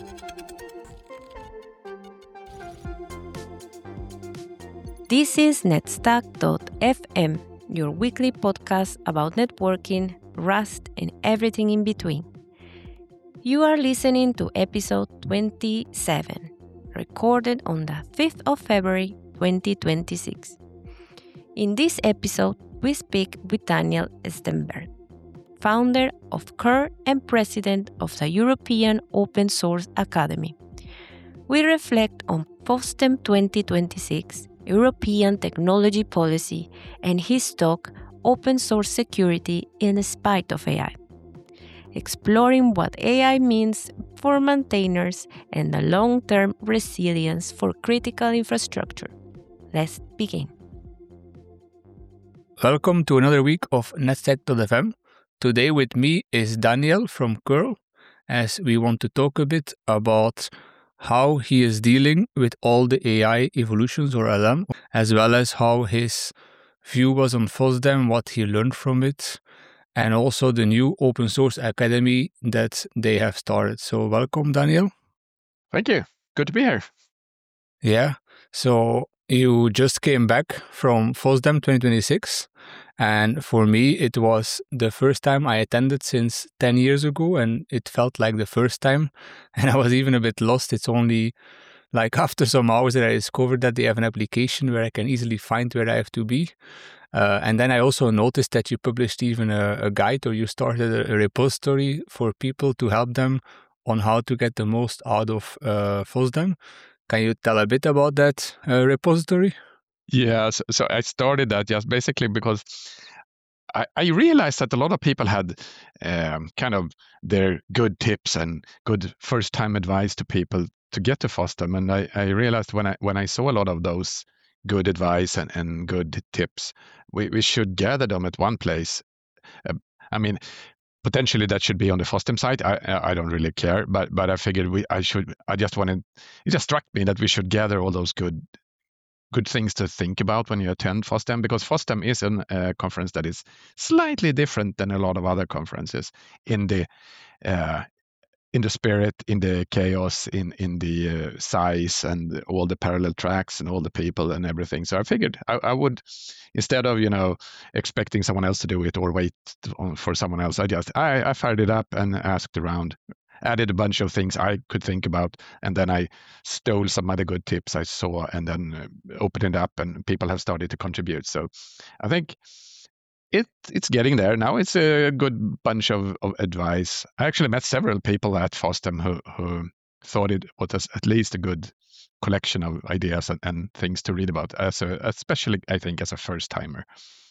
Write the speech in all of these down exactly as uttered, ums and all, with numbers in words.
This is netstack dot f m, your weekly podcast about networking, Rust, and everything in between. You are listening to episode twenty-seven, recorded on the fifth of February, twenty twenty-six. In this episode, we speak with Daniel Stenberg, founder of C U R and president of the European Open Source Academy. We reflect on FOSDEM twenty twenty-six, European technology policy, and his talk, Open Source Security in Spite of A I, exploring what A I means for maintainers and the long-term resilience for critical infrastructure. Let's begin. Welcome to another week of netstack dot f m. Today with me is Daniel from C U R L, as we want to talk a bit about how he is dealing with all the A I evolutions or L M, as well as how his view was on FOSDEM, what he learned from it, and also the new Open Source Academy that they have started. So welcome, Daniel. Thank you. Good to be here. Yeah. So you just came back from FOSDEM twenty twenty-six. And for me, it was the first time I attended since ten years ago, and it felt like the first time. And I was even a bit lost. It's only like after some hours that I discovered that they have an application where I can easily find where I have to be. Uh, and then I also noticed that you published even a, a guide, or you started a, a repository for people to help them on how to get the most out of uh, FOSDEM. Can you tell a bit about that uh, repository? Yeah, so, so I started that just basically because I, I realized that a lot of people had um, kind of their good tips and good first-time advice to people to get to FOSDEM. And I, I realized when I when I saw a lot of those good advice and, and good tips, we, we should gather them at one place. Uh, I mean, potentially that should be on the FOSDEM site. I I don't really care, but but I figured we I should. I just wanted. It just struck me that we should gather all those good. good things to think about when you attend FOSDEM, because FOSDEM is a uh, conference that is slightly different than a lot of other conferences in the uh, in the spirit, in the chaos, in in the uh, size, and all the parallel tracks and all the people and everything. So I figured I, I would, instead of you know expecting someone else to do it or wait for someone else, I just I, I fired it up and asked around. Added a bunch of things I could think about, and then I stole some other good tips I saw, and then uh, opened it up, and people have started to contribute. So I think it it's getting there now. It's a good bunch of, of advice. I actually met several people at FOSDEM who who thought it was at least a good collection of ideas and, and things to read about, as a, especially I think as a first timer.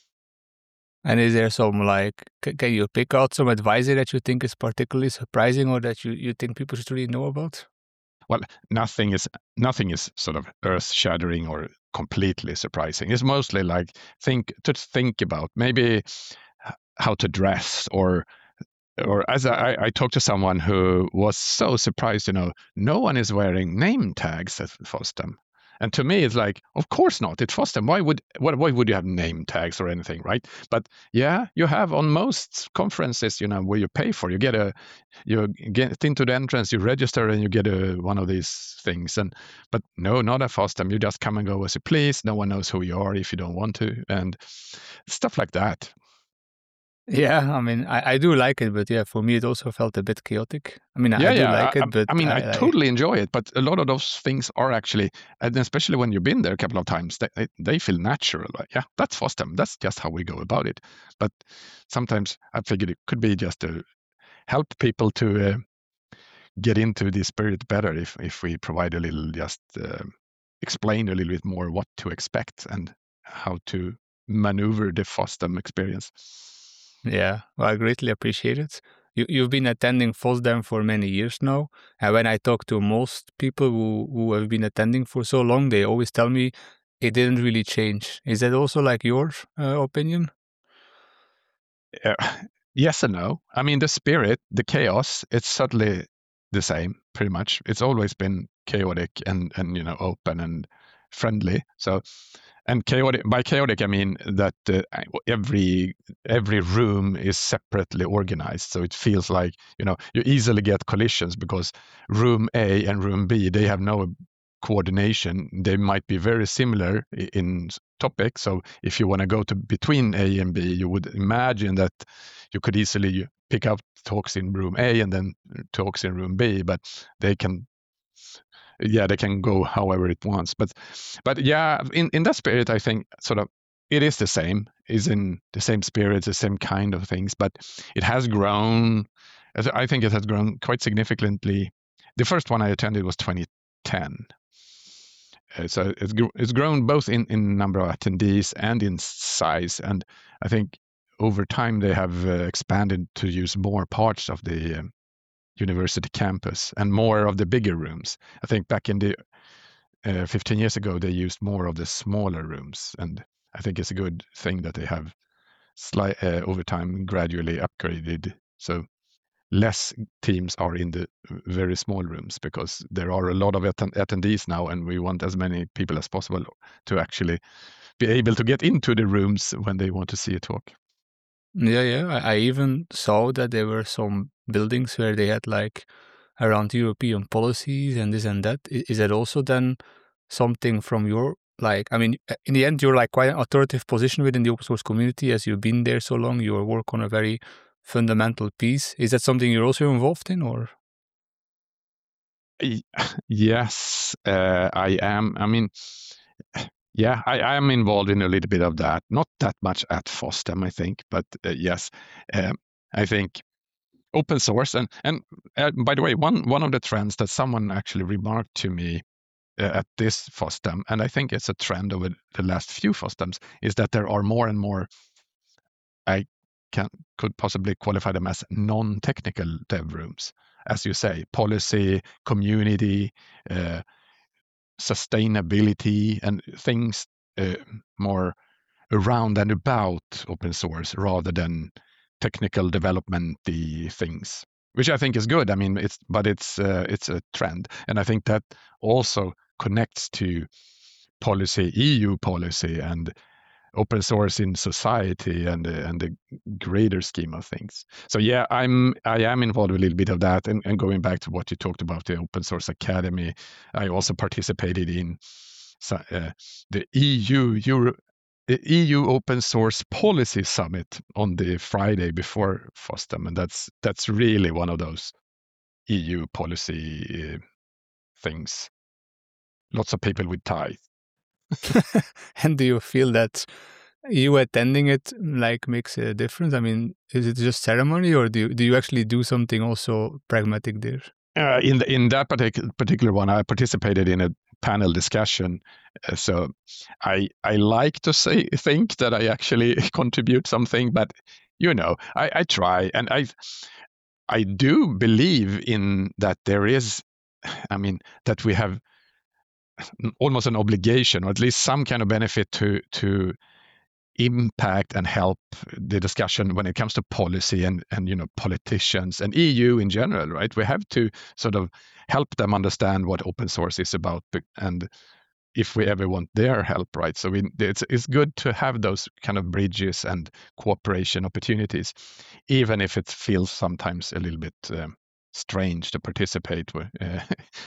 And is there some, like, can you pick out some advice that you think is particularly surprising, or that you, you think people should really know about? Well, nothing is nothing is sort of earth-shattering or completely surprising. It's mostly like think to think about maybe how to dress, or or as I, I talked to someone who was so surprised, you know, no one is wearing name tags at FOSDEM. And to me, it's like, of course not. It's FOSDEM. Why would what, why would you have name tags or anything, right? But yeah, you have on most conferences, you know, where you pay for. You get a, you get into the entrance, you register, and you get a one of these things. And but no, not at FOSDEM. You just come and go as you please. No one knows who you are if you don't want to, and stuff like that. Yeah, I mean, I, I do like it, but yeah, for me, it also felt a bit chaotic. I mean, yeah, I do yeah, like I, it, but I mean, I, I, I totally enjoy it. But a lot of those things are actually, and especially when you've been there a couple of times, they they feel natural. Like, yeah, that's FOSDEM. That's just how we go about it. But sometimes I figured it could be just to help people to uh, get into the spirit better if if we provide a little, just uh, explain a little bit more what to expect and how to maneuver the FOSDEM experience. Yeah, well, I greatly appreciate it. You, you've been attending FOSDEM for many years now, and when I talk to most people who, who have been attending for so long, they always tell me it didn't really change. Is that also like your uh, opinion? Uh, yes and no. I mean, the spirit, the chaos, it's certainly the same, pretty much. It's always been chaotic and, and you know, open and friendly. So, and chaotic, by chaotic I mean that uh, every every room is separately organized, so it feels like, you know, you easily get collisions because room A and room B, they have no coordination. They might be very similar in topic, so if you want to go to between A and B, you would imagine that you could easily pick up talks in room A and then talks in room B, but they can yeah, they can go however it wants. But but yeah, in, in that spirit, I think sort of it is the same, is in the same spirit, the same kind of things, but it has grown. I think it has grown quite significantly. The first one I attended was twenty ten. Uh, so it's, it's grown both in, in number of attendees and in size. And I think over time they have uh, expanded to use more parts of the um, university campus and more of the bigger rooms. I think back in the uh, fifteen years ago, they used more of the smaller rooms. And I think it's a good thing that they have sli- uh, over time gradually upgraded. So less teams are in the very small rooms because there are a lot of att- attendees now, and we want as many people as possible to actually be able to get into the rooms when they want to see a talk. Yeah, yeah. I, I even saw that there were some buildings where they had like around European policies and this and that. I- Is that also then something from your, like, I mean, in the end, you're like quite an authoritative position within the open source community as you've been there so long. You work on a very fundamental piece. Is that something you're also involved in, or? Yes, uh, I am. I mean, yeah, I, I am involved in a little bit of that. Not that much at FOSDEM, I think, but uh, yes, um, I think open source. And and uh, by the way, one one of the trends that someone actually remarked to me uh, at this FOSDEM, and I think it's a trend over the last few FOSDEMs, is that there are more and more, I can could possibly qualify them as non-technical dev rooms, as you say, policy, community, uh, sustainability, and things uh, more around and about open source rather than technical development things, which I think is good. I mean, it's but it's uh, it's a trend, and I think that also connects to policy, E U policy, and open source in society and uh, and the greater scheme of things. So yeah, I'm I am involved with a little bit of that. And, and going back to what you talked about, the Open Source Academy, I also participated in uh, the E U Euro, the E U Open Source Policy Summit on the Friday before FOSDEM, and that's that's really one of those E U policy uh, things. Lots of people with ties. And do you feel that you attending it like makes a difference? I mean, is it just ceremony, or do you, do you actually do something also pragmatic there? Uh, in the, in that particular particular one, I participated in a panel discussion. Uh, so I I like to say think that I actually contribute something, but you know, I, I try, and I I do believe in that there is, I mean, that we have almost an obligation, or at least some kind of benefit to to impact and help the discussion when it comes to policy and and you know politicians and E U in general, right? We have to sort of help them understand what open source is about, and if we ever want their help, right? So we, it's it's good to have those kind of bridges and cooperation opportunities, even if it feels sometimes a little bit um, strange to participate with, uh,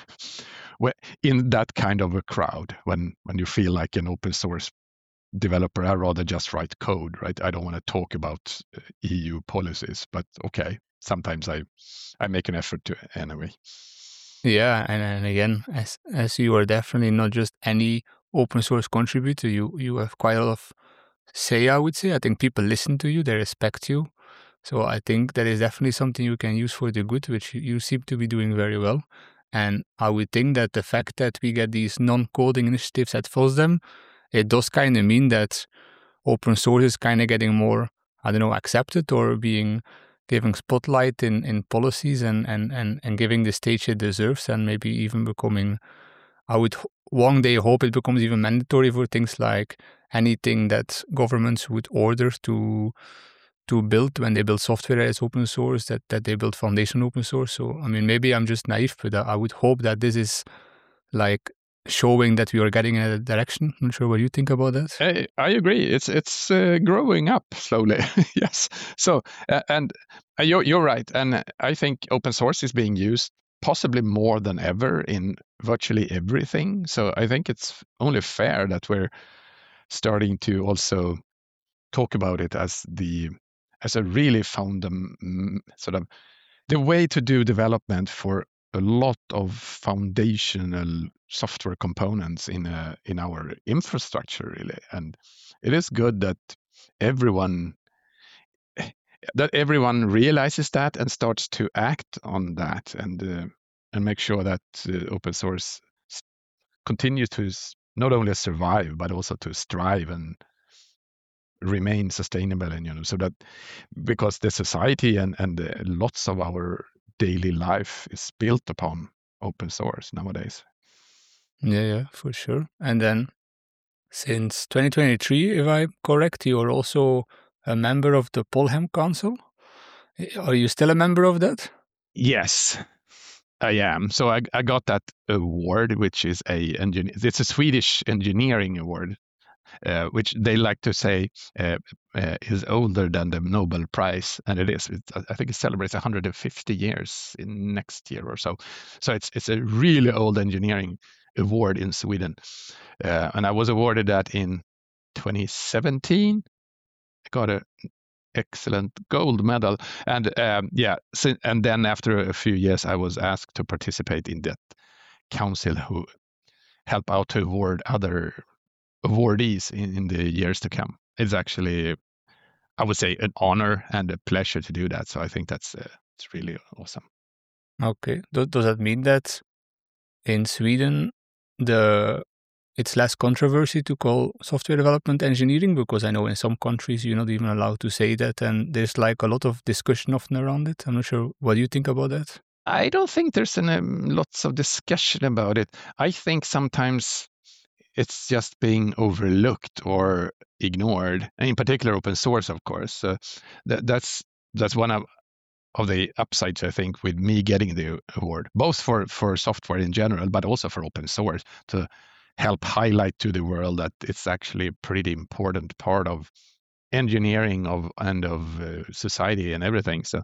in that kind of a crowd when when you feel like an open source developer. I rather just write code, right? I don't want to talk about E U policies, but okay, sometimes I I make an effort to anyway. Yeah, and, and again, as as you are definitely not just any open source contributor, you you have quite a lot of say, I would say. I think people listen to you, they respect you. So I think that is definitely something you can use for the good, which you, you seem to be doing very well. And I would think that the fact that we get these non-coding initiatives at FOSDEM, it does kind of mean that open source is kind of getting more, I don't know, accepted or being given spotlight in, in policies and, and, and, and giving the stage it deserves, and maybe even becoming, I would one day hope it becomes even mandatory for things like anything that governments would order to to build when they build software as open source, that, that they build foundation open source. So, I mean, maybe I'm just naive, but I would hope that this is like showing that we are getting in a direction. I'm not sure what you think about that. I, I agree. It's it's uh, growing up slowly. Yes. So uh, and uh, you're you're right. And I think open source is being used possibly more than ever in virtually everything. So I think it's only fair that we're starting to also talk about it as the as a really fundam sort of the way to do development for a lot of foundational software components in a, in our infrastructure, really. And it is good that everyone that everyone realizes that and starts to act on that, and uh, and make sure that uh, open source continues to not only survive but also to strive and remain sustainable. And you know, so that because the society and and uh, lots of our daily life is built upon open source nowadays. Yeah, yeah, for sure. And then since twenty twenty-three, if I'm correct, you are also a member of the Polhem Council. Are you still a member of that? Yes, I am. So I, I got that award, which is a engineer. It's a Swedish engineering award, uh, which they like to say uh, uh, is older than the Nobel Prize, and it is. It, I think it celebrates one hundred fifty years in next year or so. So it's it's a really old engineering award in Sweden, uh, and I was awarded that in twenty seventeen. I got a excellent gold medal, and um, yeah, so, and then after a few years, I was asked to participate in that council who help out to award other awardees in, in the years to come. It's actually, I would say, an honor and a pleasure to do that. So I think that's uh, it's really awesome. Okay, does, does that mean that in Sweden the it's less controversy to call software development engineering? Because I know in some countries you're not even allowed to say that, and there's like a lot of discussion often around it. I'm not sure what do you think about that. I don't think there's an, um, lots of discussion about it. I think sometimes it's just being overlooked or ignored, and in particular open source, of course. Uh, that, that's that's one of of the upsides, I think, with me getting the award, both for for software in general, but also for open source, to help highlight to the world that it's actually a pretty important part of engineering of and of uh, society and everything. So.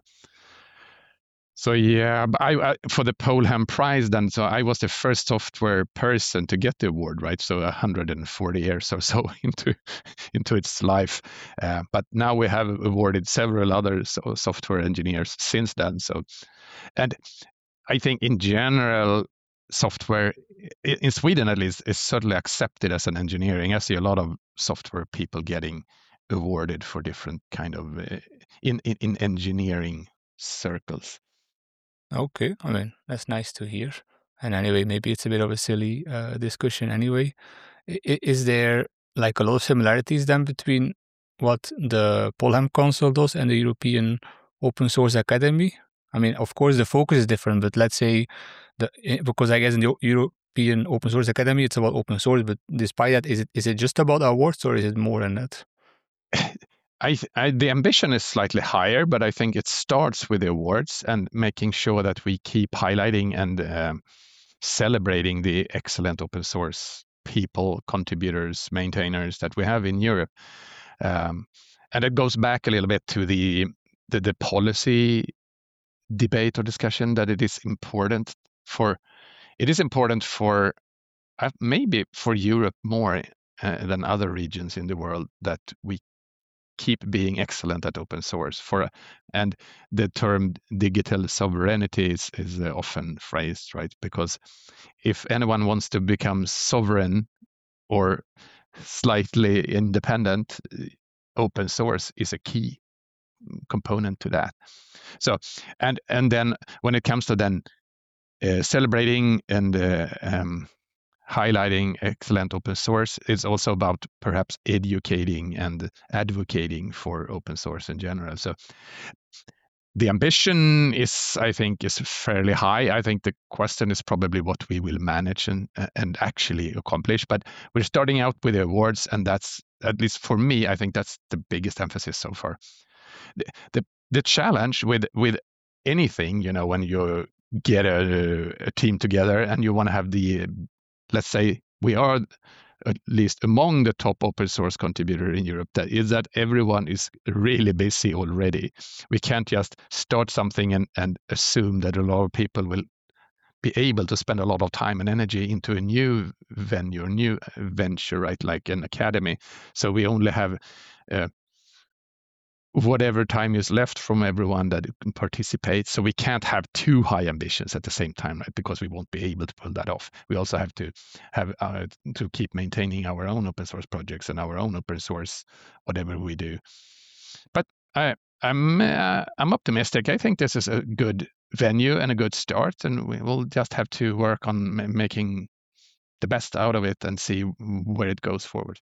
So yeah, but I, I for the Polhem Prize then. So I was the first software person to get the award, right? So one hundred forty years or so into into its life. Uh, but now we have awarded several other so software engineers since then. So, and I think in general, software in Sweden at least is certainly accepted as an engineering. I see a lot of software people getting awarded for different kind of uh, in, in in engineering circles. Okay, I mean, that's nice to hear. And anyway, maybe it's a bit of a silly uh, discussion anyway. I- is there like a lot of similarities then between what the Polhem Council does and the European Open Source Academy? I mean, of course, the focus is different, but let's say, the because I guess in the European Open Source Academy, it's about open source, but despite that, is it is it just about awards or is it more than that? I, I, the ambition is slightly higher, but I think it starts with the awards and making sure that we keep highlighting and um, celebrating the excellent open source people, contributors, maintainers that we have in Europe. Um, and it goes back a little bit to the, the the policy debate or discussion that it is important for. It is important for uh, maybe for Europe more uh, than other regions in the world that we keep being excellent at open source for, and the term digital sovereignty is, is uh, often phrased, right? Because if anyone wants to become sovereign or slightly independent, open source is a key component to that. So, and and then when it comes to then uh, celebrating and uh, um, highlighting excellent open source, it's also about perhaps educating and advocating for open source in general. So the ambition is, I think, is fairly high. I think the question is probably what we will manage and and actually accomplish. But we're starting out with the awards, and that's, at least for me, I think that's the biggest emphasis so far. The the, the challenge with with anything, you know, when you get a, a team together and you want to have the let's say we are at least among the top open source contributor in Europe, that is that everyone is really busy already. We can't just start something and, and assume that a lot of people will be able to spend a lot of time and energy into a new venue, a new venture, right? Like an academy. So we only have uh, whatever time is left from everyone that can participate. So we can't have too high ambitions at the same time, right? Because we won't be able to pull that off. We also have to have uh, to keep maintaining our own open source projects and our own open source, whatever we do. But I, I'm uh, I'm optimistic. I think this is a good venue and a good start, and we will just have to work on m- making the best out of it and see where it goes forward.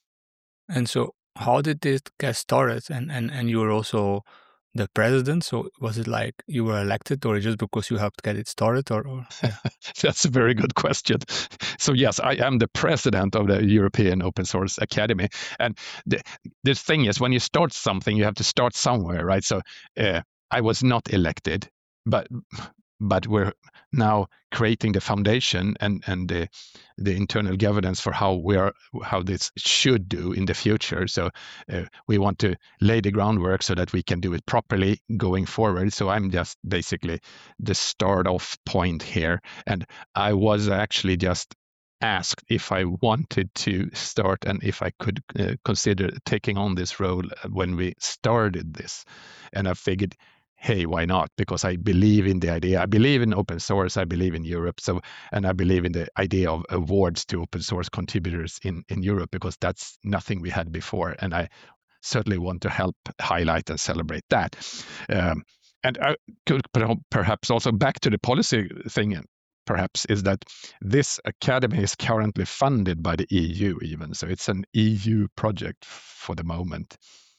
And so, how did this get started? And and and you were also the president. So was it like you were elected, or just because you helped get it started, or? or yeah. That's a very good question. So yes, I am the president of the European Open Source Academy, and the the thing is, when you start something, you have to start somewhere, right? So uh, I was not elected, but but we're now creating the foundation and and the the internal governance for how we are how this should do in the future. So uh, we want to lay the groundwork so that we can do it properly going forward. So I'm just basically the start off point here, and I was actually just asked if I wanted to start and if I could uh, consider taking on this role when we started this, and I figured, hey, why not? Because I believe in the idea. I believe in open source. I believe in Europe. So, and I believe in the idea of awards to open source contributors in, in Europe, because that's nothing we had before. And I certainly want to help highlight and celebrate that. Um, and I could perhaps also back to the policy thing, perhaps, is that this academy is currently funded by the E U even. So it's an E U project for the moment.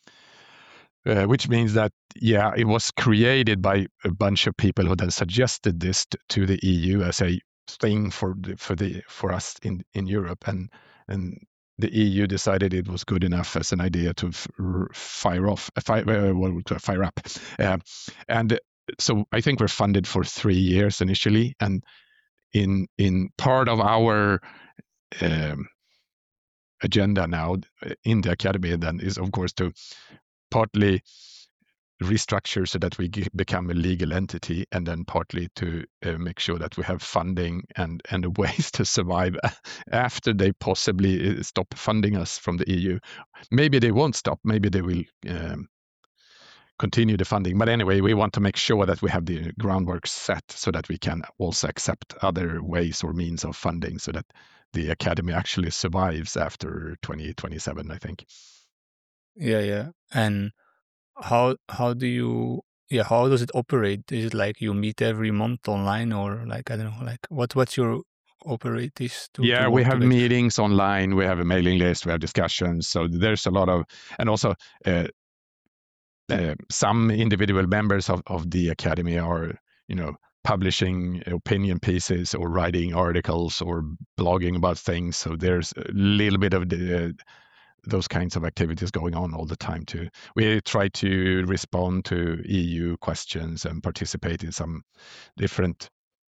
Uh, which means that, yeah, it was created by a bunch of people who then suggested this t- to the E U as a thing for the, for the for us in, in Europe, and and the E U decided it was good enough as an idea to f- r- fire off, uh, fire, uh, well, to fire up, uh, and so I think we're funded for three years initially, and in in part of our um, agenda now in the academy then is, of course, to partly restructure so that we g- become a legal entity, and then partly to uh, make sure that we have funding and and ways to survive after they possibly uh, stop funding us from the E U. Maybe they won't stop. Maybe they will um, continue the funding. But anyway, we want to make sure that we have the groundwork set so that we can also accept other ways or means of funding, so that the academy actually survives after twenty twenty-seven, I think. Yeah, yeah. And how how do you yeah how does it operate? Is it like you meet every month online, or like, I don't know, like what what's your operate is to Yeah, to we work have together? meetings online. We have a mailing list. We have discussions. So there's a lot of, and also uh, uh, some individual members of, of the academy are, you know, publishing opinion pieces or writing articles or blogging about things. So there's a little bit of the, uh, those kinds of activities going on all the time too. We try to respond to E U questions and participate in some different.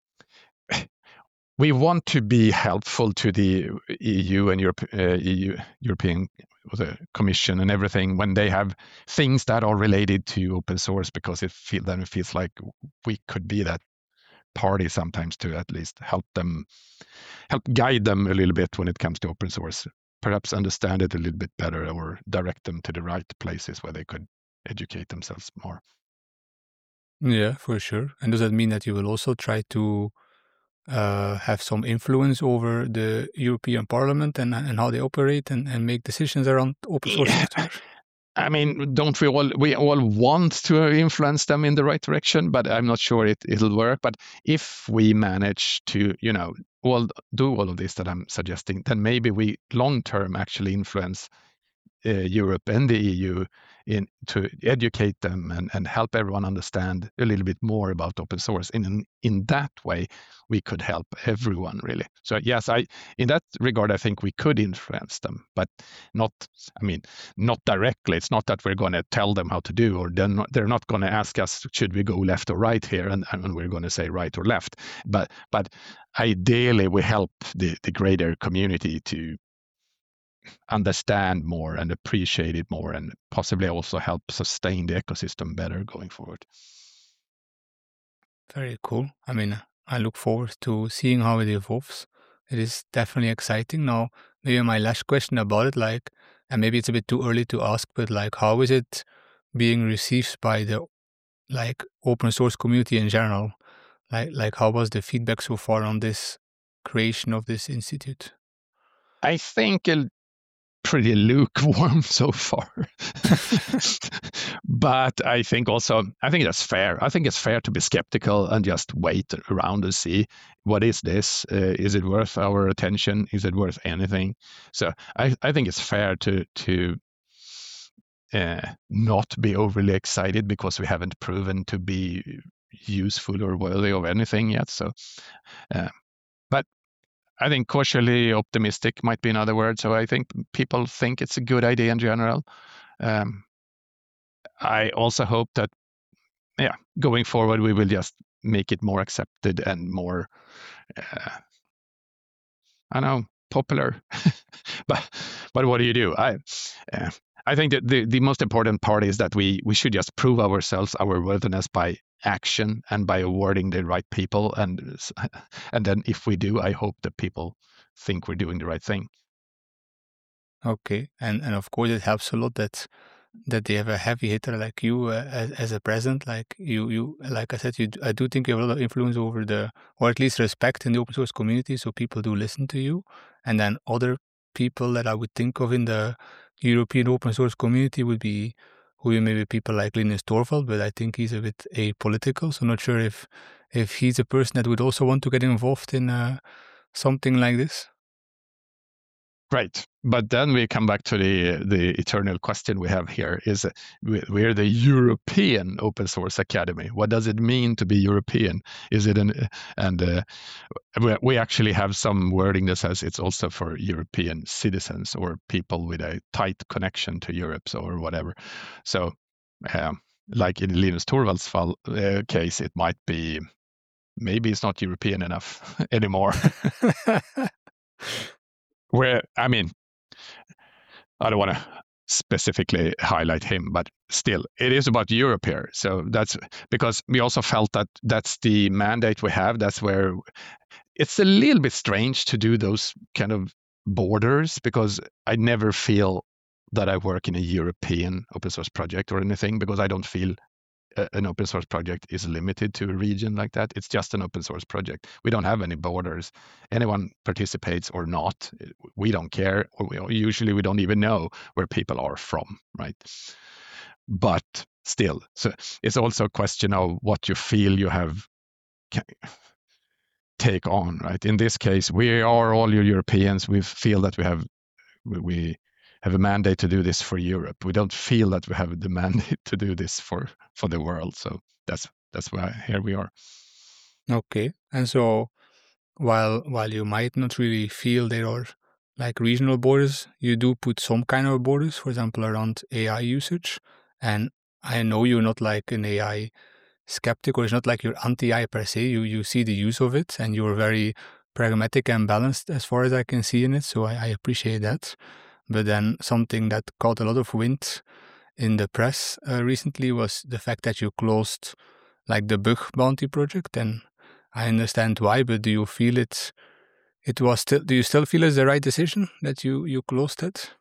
We want to be helpful to the E U and Europe, uh, E U, European the Commission and everything when they have things that are related to open source, because it feel then it feels like we could be that party sometimes to at least help them, help guide them a little bit when it comes to open source. Perhaps understand it a little bit better, or direct them to the right places where they could educate themselves more. Yeah, for sure. And does that mean that you will also try to uh, have some influence over the European Parliament and and how they operate and, and make decisions around open source Yeah. software? I mean, don't we all we all want to influence them in the right direction? But I'm not sure it it'll work. But if we manage to, you know, all do all of this that I'm suggesting, then maybe we long term actually influence uh, Europe and the E U in to educate them and, and help everyone understand a little bit more about open source. In in that way, we could help everyone really. So yes, I in that regard, I think we could influence them, but not. I mean, not directly. It's not that we're going to tell them how to do, or they're not, they're not going to ask us should we go left or right here, and, and we're going to say right or left. But but ideally, we help the the greater community to understand more and appreciate it more, and possibly also help sustain the ecosystem better going forward. Very cool. I mean, I look forward to seeing how it evolves. It is definitely exciting. Now, maybe my last question about it, like, and maybe it's a bit too early to ask, but like, how is it being received by the like open source community in general? Like, like how was the feedback so far on this creation of this institute? I think a pretty lukewarm so far. But I think also, I think that's fair. I think it's fair to be skeptical and just wait around and see, what is this? Uh, is it worth our attention? Is it worth anything? So I, I think it's fair to to uh, not be overly excited because we haven't proven to be useful or worthy of anything yet. So, uh, but I think cautiously optimistic might be another word. So I think people think it's a good idea in general. Um, I also hope that, yeah, going forward, we will just make it more accepted and more, uh, I don't know, popular. but but what do you do? I uh, I think that the, the most important part is that we we should just prove ourselves, our worthiness by action and by awarding the right people, and and then if we do, I hope that people think we're doing the right thing. Okay, and and of course it helps a lot that that they have a heavy hitter like you uh, as, as a president. Like you, you, like I said, you, I do think you have a lot of influence over the, or at least respect in the open source community. So people do listen to you, and then other people that I would think of in the European open source community would be who maybe people like Linus Torvald, but I think he's a bit apolitical. So not sure if if he's a person that would also want to get involved in uh, something like this. Right, but then we come back to the the eternal question we have here: is we're the European Open Source Academy. What does it mean to be European? Is it an and uh, we actually have some wording that says it's also for European citizens or people with a tight connection to Europe, so or whatever. So, um, like in Linus Torvalds' fall, uh, case, it might be maybe it's not European enough anymore. Where, I mean, I don't want to specifically highlight him, but still, it is about Europe here. So that's because we also felt that that's the mandate we have. That's where it's a little bit strange to do those kind of borders, because I never feel that I work in a European open source project or anything, because I don't feel an open source project is limited to a region like that. It's just an open source project. We don't have any borders. Anyone participates or not, we don't care. Or we, usually we don't even know where people are from, right? But still, so it's also a question of what you feel you have can take on, right? In this case, we are all Europeans. We feel that we have we have a mandate to do this for Europe. We don't feel that we have the mandate to do this for, for the world. So that's that's why here we are. Okay, and so while while you might not really feel there are like regional borders, you do put some kind of borders, for example, around A I usage. And I know you're not like an A I skeptic, or it's not like you're anti-A I per se. You you see the use of it, and you're very pragmatic and balanced as far as I can see in it. So I, I appreciate that. But then something that caught a lot of wind in the press uh, recently was the fact that you closed like the Bug Bounty project. And I understand why, but do you feel it, it was still, do you still feel it's the right decision that you, you closed it?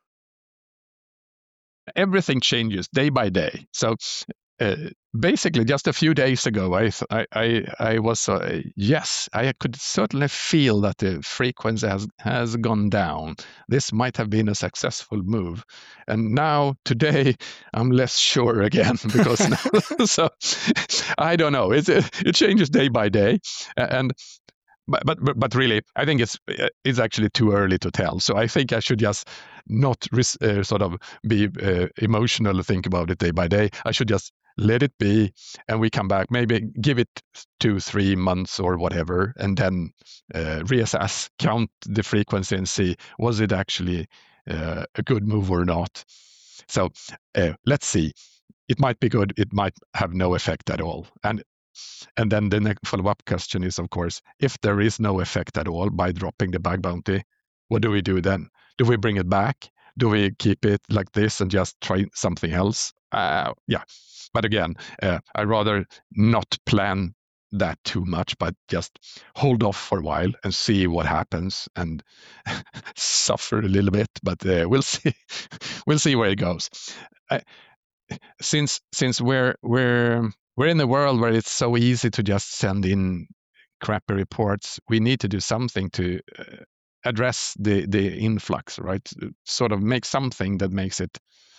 Everything changes day by day. So uh, basically, just a few days ago, I I I, I was uh, yes, I could certainly feel that the frequency has has gone down. This might have been a successful move, and now today I'm less sure again because now, so I don't know. It it changes day by day, and. But, but but really, I think it's it's actually too early to tell. So I think I should just not ris- uh, sort of be uh, emotional and think about it day by day. I should just let it be, and we come back, maybe give it two, three months or whatever, and then uh, reassess, count the frequency and see, was it actually uh, a good move or not? So uh, let's see. It might be good. It might have no effect at all. And and then the next follow-up question is, of course, if there is no effect at all by dropping the bug bounty, what do we do then? Do we bring it back? Do we keep it like this and just try something else? Uh, yeah. But again, uh, I'd rather not plan that too much, but just hold off for a while and see what happens and suffer a little bit. But uh, we'll see. We'll see where it goes. Uh, since since we're we're we're in a world where it's so easy to just send in crappy reports, we need to do something to uh, address the the influx, right? Sort of make something that makes it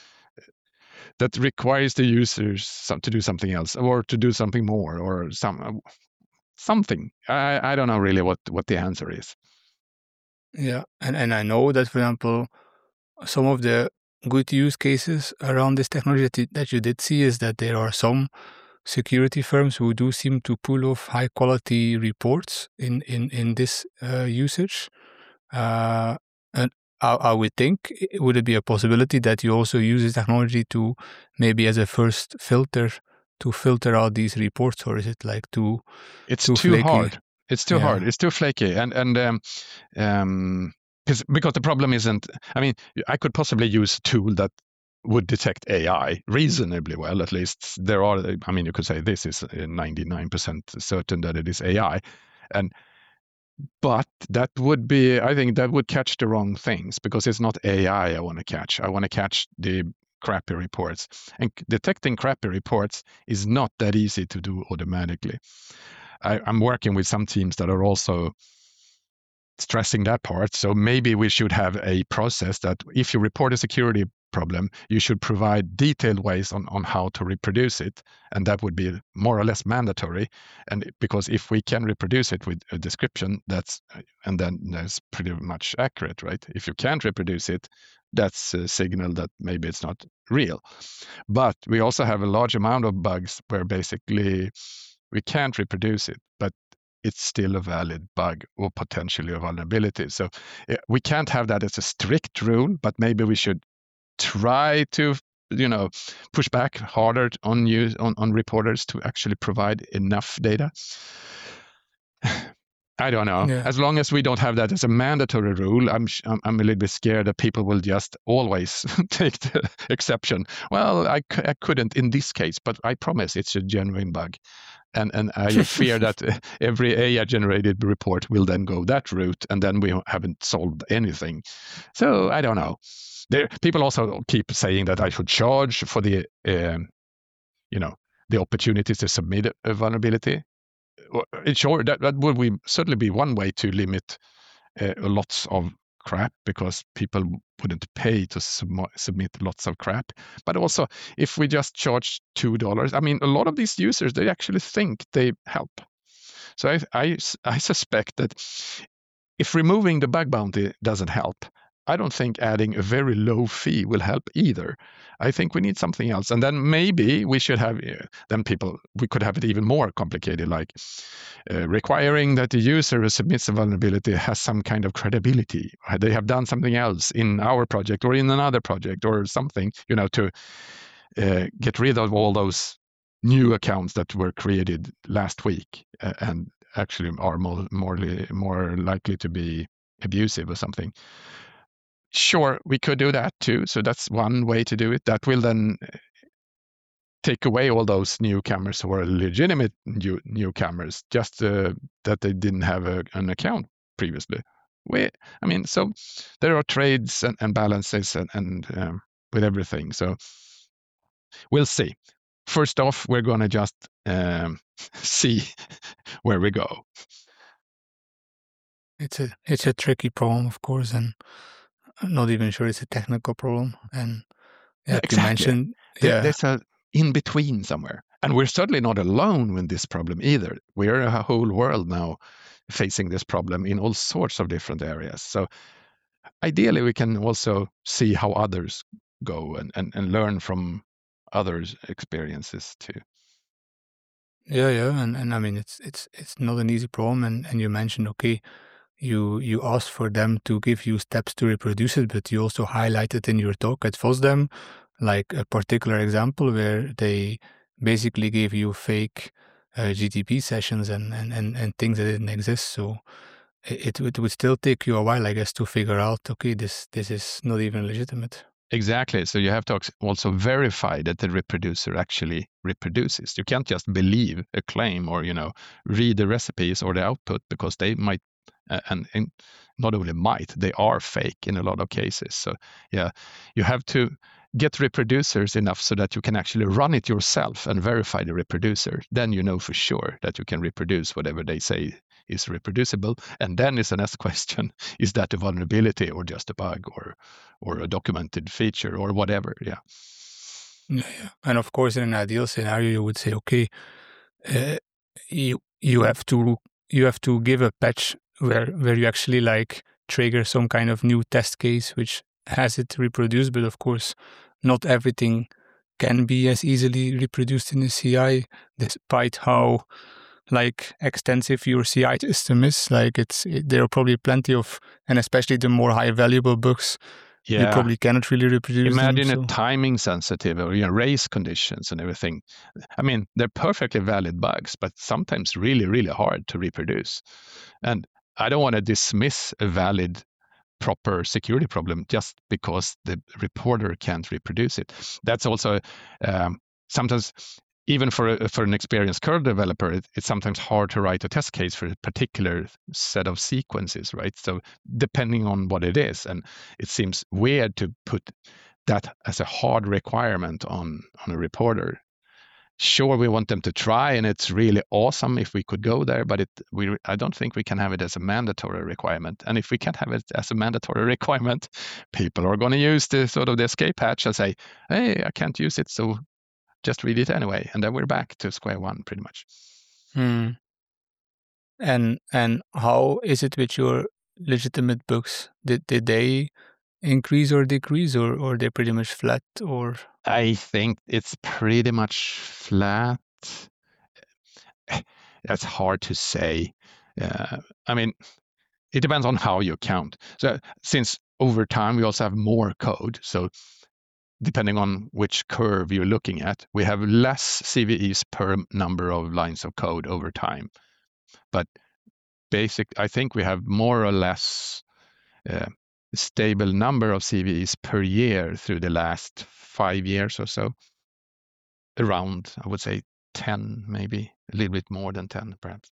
that requires the users some, to do something else or to do something more or some something. I I don't know really what what the answer is. Yeah, and and I know that, for example, some of the good use cases around this technology that you, that you did see is that there are some security firms who do seem to pull off high quality reports in in in this uh, usage. Uh, and I, I would think, would it be a possibility that you also use this technology to maybe as a first filter to filter out these reports, or is it like too? It's too, too flaky? hard. It's too Yeah. hard. It's too flaky, and and um, um, because because the problem isn't. I mean, I could possibly use a tool that would detect A I reasonably well. At least there are. I mean, you could say this is ninety-nine percent certain that it is A I, and but that would be. I think that would catch the wrong things because it's not A I I want to catch. I want to catch the crappy reports, and detecting crappy reports is not that easy to do automatically. I, I'm working with some teams that are also stressing that part. So maybe we should have a process that if you report a security problem, you should provide detailed ways on, on how to reproduce it. And that would be more or less mandatory. And because if we can reproduce it with a description, that's, and then that's pretty much accurate, right? If you can't reproduce it, that's a signal that maybe it's not real. But we also have a large amount of bugs where basically we can't reproduce it, but it's still a valid bug or potentially a vulnerability. So uh, we can't have that as a strict rule, but maybe we should try to, you know, push back harder on you on, on reporters to actually provide enough data. I don't know. Yeah. As long as we don't have that as a mandatory rule, I'm I'm, I'm a little bit scared that people will just always take the exception. Well, I, c- I couldn't in this case, but I promise it's a genuine bug. And and I fear that every A I-generated report will then go that route, and then we haven't solved anything. So I don't know. There, people also keep saying that I should charge for the, um, you know, the opportunity to submit a vulnerability. Well, sure, that, that would be, certainly be one way to limit uh, lots of crap, because people wouldn't pay to sum- submit lots of crap. But also, if we just charge two dollars, I mean, a lot of these users, they actually think they help. So I, I, I suspect that if removing the bug bounty doesn't help, I don't think adding a very low fee will help either. I think we need something else. And then maybe we should have, uh, then people, we could have it even more complicated, like uh, requiring that the user who submits a vulnerability has some kind of credibility. They have done something else in our project or in another project or something, you know, to uh, get rid of all those new accounts that were created last week uh, and actually are more, more, more likely to be abusive or something. Sure, we could do that too. So that's one way to do it. That will then take away all those newcomers who are legitimate new, newcomers, just uh, that they didn't have a, an account previously. We, I mean, so there are trades and, and balances and, and um, with everything. So we'll see. First off, we're going to just um, see where we go. It's a it's a tricky problem, of course, and I'm not even sure it's a technical problem. And yeah, exactly. you mentioned, there, yeah, there's a in between somewhere, and we're certainly not alone with this problem either. We're a whole world now facing this problem in all sorts of different areas. So ideally we can also see how others go and, and, and learn from others' experiences too. Yeah, yeah, and, and I mean it's it's it's not an easy problem, and, and you mentioned okay, you you asked for them to give you steps to reproduce it, but you also highlighted in your talk at FOSDEM like a particular example where they basically gave you fake uh, G T P sessions and, and, and, and things that didn't exist. So it, it would still take you a while, I guess, to figure out, okay, this this is not even legitimate. Exactly. So you have to also verify that the reproducer actually reproduces. You can't just believe a claim or, you know, read the recipes or the output, because they might, uh, and, and not only might, they are fake in a lot of cases. So yeah, you have to get reproducers enough so that you can actually run it yourself and verify the reproducer. Then you know for sure that you can reproduce whatever they say is reproducible. And then is the next question, is that a vulnerability or just a bug or or a documented feature or whatever? Yeah. Yeah, yeah. And of course, in an ideal scenario, you would say, okay, uh, you you have to you have to give a patch where where you actually like trigger some kind of new test case which has it reproduced. But of course, not everything can be as easily reproduced in the C I, despite how like extensive your C I system is. Like it's it, there are probably plenty of, and especially the more high valuable bugs, Yeah. you probably cannot really reproduce Imagine them. a timing sensitive or, you know, race conditions and everything. I mean, they're perfectly valid bugs, but sometimes really, really hard to reproduce. And I don't want to dismiss a valid, proper security problem just because the reporter can't reproduce it. That's also um, sometimes, even for a, for an experienced kernel developer, it, it's sometimes hard to write a test case for a particular set of sequences, right? So depending on what it is, and it seems weird to put that as a hard requirement on on a reporter. Sure, we want them to try, and it's really awesome if we could go there, but it we I don't think we can have it as a mandatory requirement. And if we can't have it as a mandatory requirement, people are going to use the sort of the escape hatch and say, hey, I can't use it, so just read it anyway, and then we're back to square one pretty much. Hmm. And and how is it with your legitimate books? Did did they increase or decrease, or or they're pretty much flat? Or I think it's pretty much flat. That's hard to say. Uh, I mean, it depends on how you count. So since over time we also have more code, so depending on which curve you're looking at, we have less C V Es per number of lines of code over time. But basic, I think we have more or less uh, stable number of C V Es per year through the last five years or so. Around, I would say, ten, maybe a little bit more than ten, perhaps.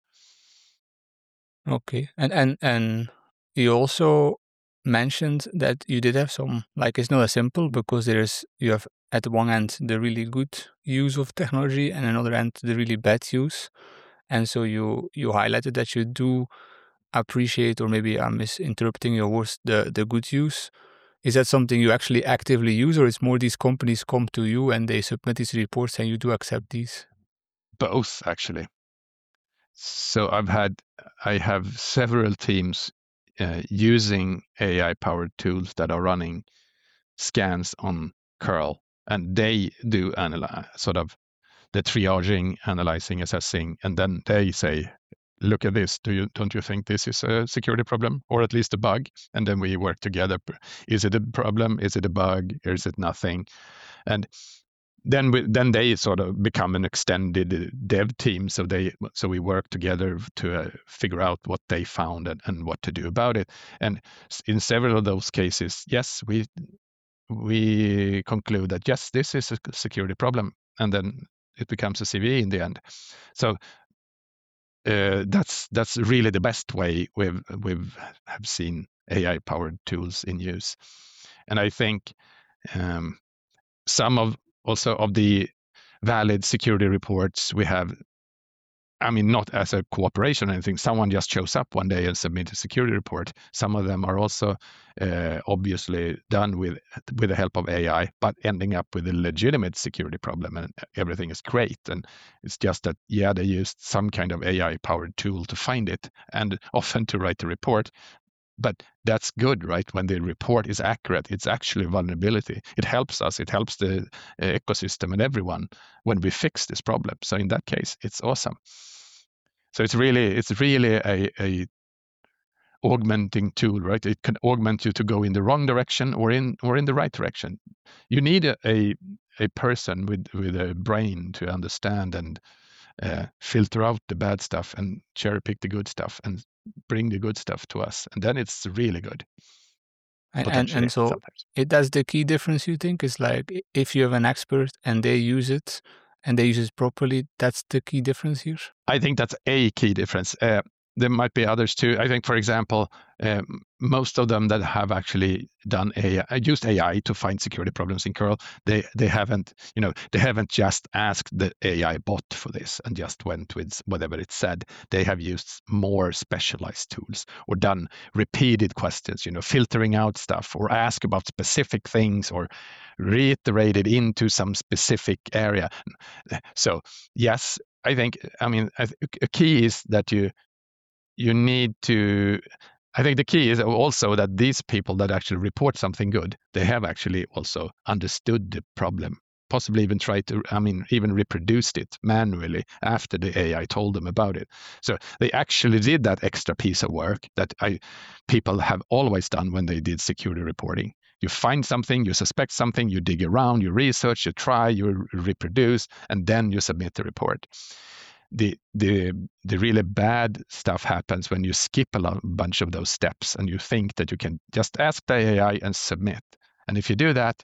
Okay, and and and you also mentioned that you did have some, like, it's not as simple because there's you have at one end the really good use of technology and another end the really bad use, and so you you highlighted that you do appreciate, or maybe I'm misinterpreting your words, the the good use. Is that something you actually actively use, or it's more these companies come to you and they submit these reports and you do accept these? Both, actually. So I've had, I have several teams uh, using A I-powered tools that are running scans on curl, and they do analyze, sort of the triaging, analyzing, assessing, and then they say, look at this. Do you don't you think this is a security problem or at least a bug? And then we work together. Is it a problem? Is it a bug? Or is it nothing? And then we, then they sort of become an extended dev team. So they so we work together to uh, figure out what they found and, and what to do about it. And in several of those cases, yes, we we conclude that yes, this is a security problem, and then it becomes a C V in the end. So uh, that's that's really the best way we've we've have seen A I powered tools in use. And I think um, some of also of the valid security reports we have, I mean, not as a cooperation or anything. Someone just shows up one day and submits a security report. Some of them are also uh, obviously done with with the help of A I, but ending up with a legitimate security problem, and everything is great. And it's just that, yeah, they used some kind of A I-powered tool to find it, and often to write the report. but that's good, right? When the report is accurate, it's actually a vulnerability. It helps us, it helps the uh, ecosystem and everyone when we fix this problem. So in that case, it's awesome. So it's really, it's really a, a augmenting tool, right? It can augment you to go in the wrong direction or in or in the right direction. You need a a, a person with with a brain to understand and uh, filter out the bad stuff and cherry pick the good stuff and bring the good stuff to us, and then it's really good. And and, and so sometimes. it that's the key difference, you think, is like if you have an expert and they use it and they use it properly, that's the key difference here? I think that's a key difference. Uh, there might be others too. I think, for example, um, most of them that have actually done A I, used A I to find security problems in curl, they they haven't, you know, they haven't just asked the A I bot for this and just went with whatever it said. They have used more specialized tools or done repeated questions, you know, filtering out stuff or ask about specific things or reiterate it into some specific area. So yes, I think, I mean, a key is that you you need to, I think the key is also that these people that actually report something good, they have actually also understood the problem, possibly even tried to, I mean, even reproduced it manually after the A I told them about it. So they actually did that extra piece of work that I people have always done when they did security reporting. You find something, you suspect something, you dig around, you research, you try, you reproduce, and then you submit the report. The the the really bad stuff happens when you skip a lot, bunch of those steps and you think that you can just ask the A I and submit. And if you do that,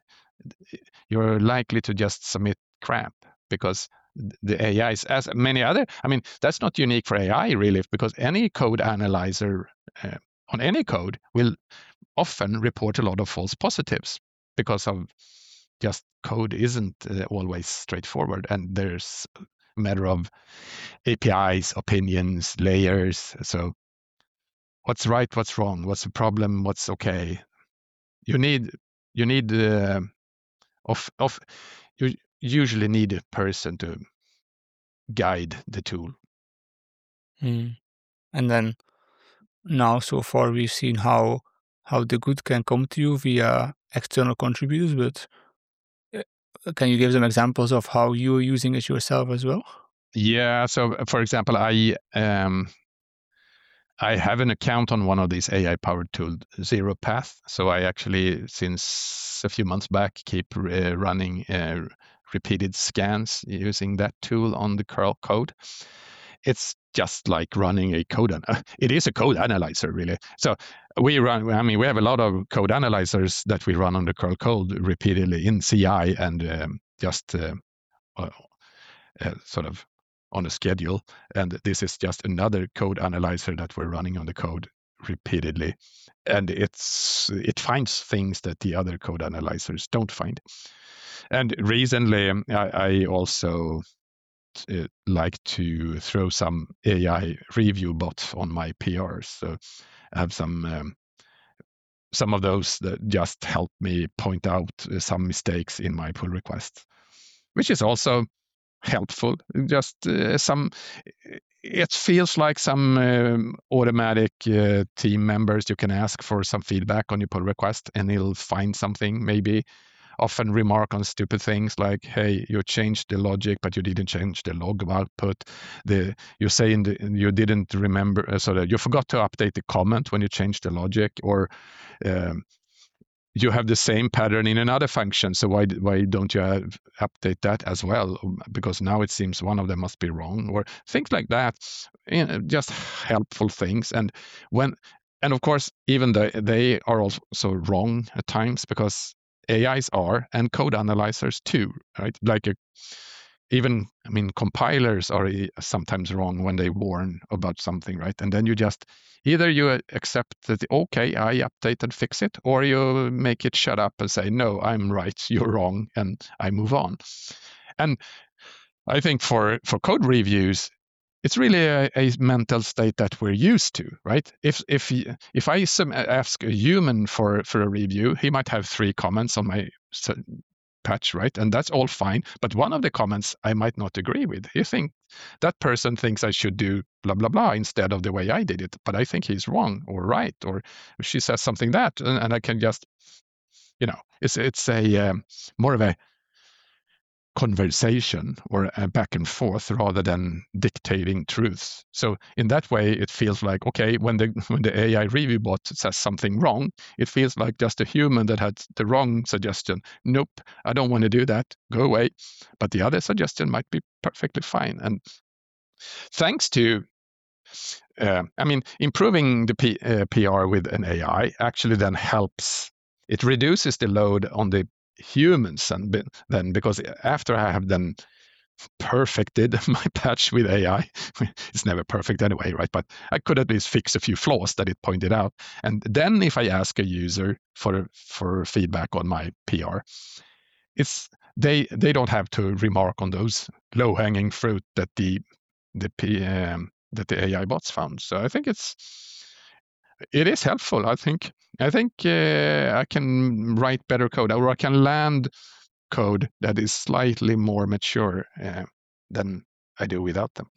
you're likely to just submit crap because the A Is, as many other, I mean, that's not unique for A I really, because any code analyzer uh, on any code will often report a lot of false positives because of just code isn't uh, always straightforward, and there's a matter of A P Is, opinions, layers. So what's right, what's wrong, what's the problem, what's okay? You need you need uh, of of you usually need a person to guide the tool. Mm. And then now so far we've seen how how the good can come to you via external contributors, but can you give some examples of how you're using it yourself as well? Yeah. So, for example, I um, I have an account on one of these A I-powered tools, ZeroPath. So I actually, since a few months back, keep uh, running uh, repeated scans using that tool on the curl code. It's just like running a code. An- it is a code analyzer, really. So we run. I mean, we have a lot of code analyzers that we run on the curl code repeatedly in C I and um, just uh, uh, uh, sort of on a schedule. And this is just another code analyzer that we're running on the code repeatedly, and it's it finds things that the other code analyzers don't find. And recently, I, I also Uh, like to throw some A I review bots on my P Rs. So I have some um, some of those that just help me point out uh, some mistakes in my pull requests, which is also helpful. Just uh, some, it feels like some um, automatic uh, team members. You can ask for some feedback on your pull request, and it'll find something maybe. Often remark on stupid things like, "Hey, you changed the logic, but you didn't change the log output." The you say the, you didn't remember, uh, so that you forgot to update the comment when you changed the logic, or um, you have the same pattern in another function. So why why don't you have, update that as well? Because now it seems one of them must be wrong, or things like that. You know, just helpful things, and when and of course even the, they are also wrong at times because A Is are, and code analyzers too, right? Like a, even, I mean, compilers are sometimes wrong when they warn about something, right? And then you just, either you accept that, okay, I update and fix it, or you make it shut up and say, no, I'm right, you're wrong, and I move on. And I think for, for code reviews, it's really a, a mental state that we're used to, right? If if if I ask a human for, for a review, he might have three comments on my patch, right? And that's all fine. But one of the comments I might not agree with. You think that person thinks I should do blah, blah, blah instead of the way I did it. But I think he's wrong or right, or she says something that, and, and I can just, you know, it's, it's a um, more of a conversation or a back and forth rather than dictating truths. So in that way, it feels like, okay, when the when the A I review bot says something wrong, it feels like just a human that had the wrong suggestion. Nope, I don't want to do that. Go away. But the other suggestion might be perfectly fine. And thanks to, uh, I mean, improving the P, uh, P R with an A I actually then helps. It reduces the load on the humans, and then because after I have then perfected my patch with A I, it's never perfect anyway, right? But I could at least fix a few flaws that it pointed out. And then if I ask a user for for feedback on my P R, it's they they don't have to remark on those low hanging fruit that the the P, um, that the A I bots found. So I think it's it is helpful. I think I think uh, I can write better code, or I can land code that is slightly more mature uh, than I do without them.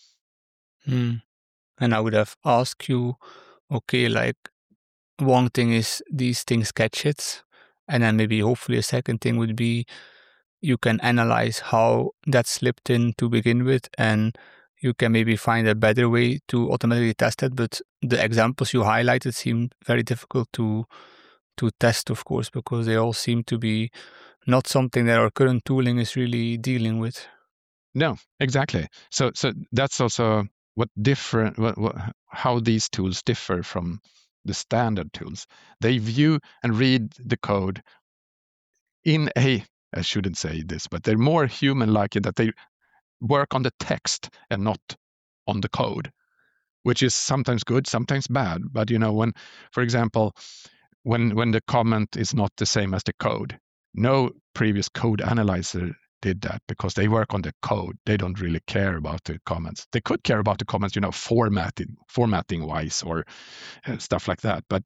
Hmm. And I would have asked you, okay, like one thing is these things catch it, and then maybe hopefully a second thing would be you can analyze how that slipped in to begin with, and you can maybe find a better way to automatically test it. But the examples you highlighted seem very difficult to to test, of course, because they all seem to be not something that our current tooling is really dealing with. No, exactly. So so that's also what different what, what, how these tools differ from the standard tools. They view and read the code in a, I shouldn't say this, but they're more human-like in that they work on the text and not on the code, which is sometimes good, sometimes bad. But you know, when, for example, when when the comment is not the same as the code, no previous code analyzer did that because they work on the code. They don't really care about the comments. They could care about the comments, you know, formatting, formatting wise or uh, stuff like that. But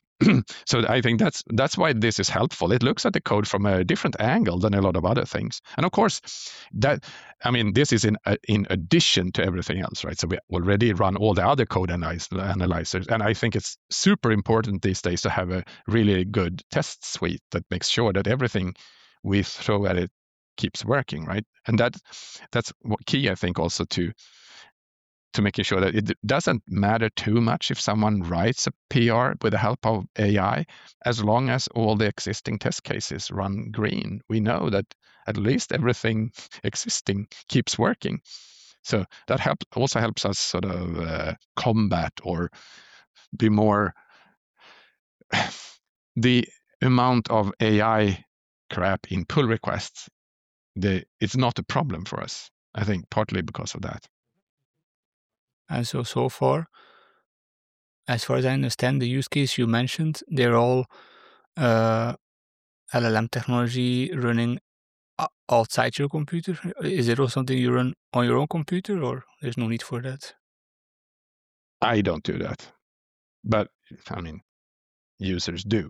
so I think that's that's why this is helpful. It looks at the code from a different angle than a lot of other things. And of course, that I mean, this is in uh, in addition to everything else, right? So we already run all the other code analyze, analyzers, and I think it's super important these days to have a really good test suite that makes sure that everything we throw at it keeps working, right? And that that's what key, I think, also to to making sure that it doesn't matter too much if someone writes a P R with the help of A I, as long as all the existing test cases run green. We know that at least everything existing keeps working. So that help, also helps us sort of uh, combat or be more the amount of A I crap in pull requests. The, it's not a problem for us, I think, partly because of that. And so, so far, as far as I understand, the use case you mentioned, they're all uh, L L M technology running outside your computer. Is it also something you run on your own computer, or there's no need for that? I don't do that. But, I mean, users do.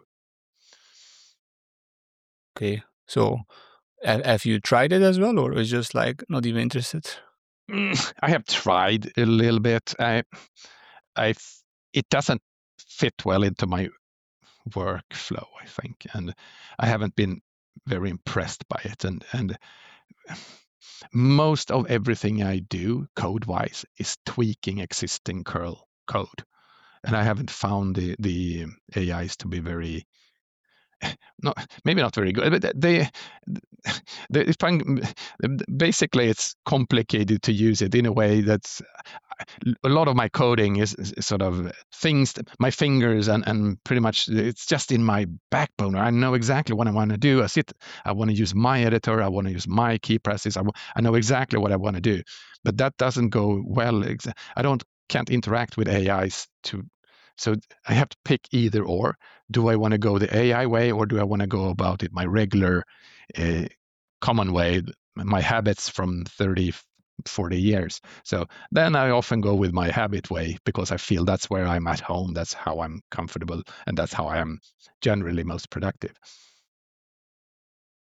Okay. So, have you tried it as well, or is just like not even interested? I have tried a little bit. I, I, it doesn't fit well into my workflow, I think, and I haven't been very impressed by it. And and most of everything I do code-wise is tweaking existing curl code, and I haven't found the the A Is to be very not maybe not very good, but they, they find basically it's complicated to use it in a way that's a lot of my coding is, is sort of things that my fingers and and pretty much it's just in my backbone. I know exactly what I want to do. I sit, I want to use my editor. I want to use my key presses. I, I know exactly what I want to do, but that doesn't go well. I don't can't interact with A Is to. So I have to pick either or. Do I want to go the A I way, or do I want to go about it my regular, uh, common way, my habits from thirty, forty years? So then I often go with my habit way because I feel that's where I'm at home. That's how I'm comfortable, and that's how I am generally most productive.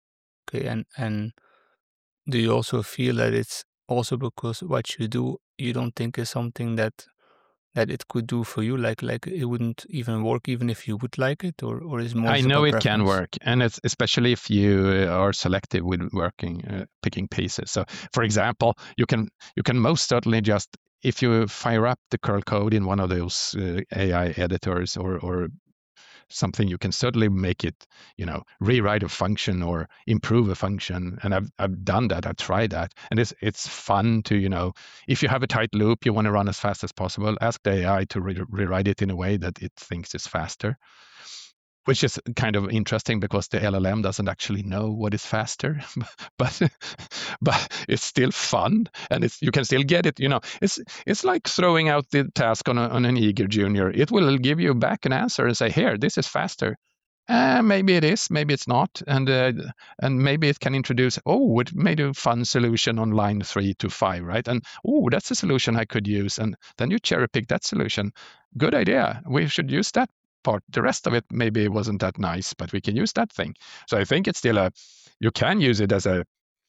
okay. And and do you also feel that it's also because what you do, you don't think is something that that it could do for you, like like it wouldn't even work even if you would like it, or or is more I just know about it can preference? work, and it's especially if you uh, are selective with working, uh, picking pieces. So, for example, you can you can most certainly just, if you fire up the curl code in one of those uh, A I editors or or something, you can certainly make it, you know, rewrite a function or improve a function. And I've I've done that. I've tried that, and it's it's fun to, you know, if you have a tight loop you want to run as fast as possible, ask the A I to re- rewrite it in a way that it thinks is faster, which is kind of interesting because the L L M doesn't actually know what is faster, but but it's still fun, and it's you can still get it. You know, it's it's like throwing out the task on, a, on an eager junior. It will give you back an answer and say, "Here, this is faster." Uh, maybe it is, maybe it's not, and uh, and maybe it can introduce. Oh, it made a fun solution on line three to five, right? And oh, that's a solution I could use, and then you cherry pick that solution. Good idea. We should use that part. The rest of it maybe wasn't that nice, but we can use that thing. So I think it's still a, you can use it as a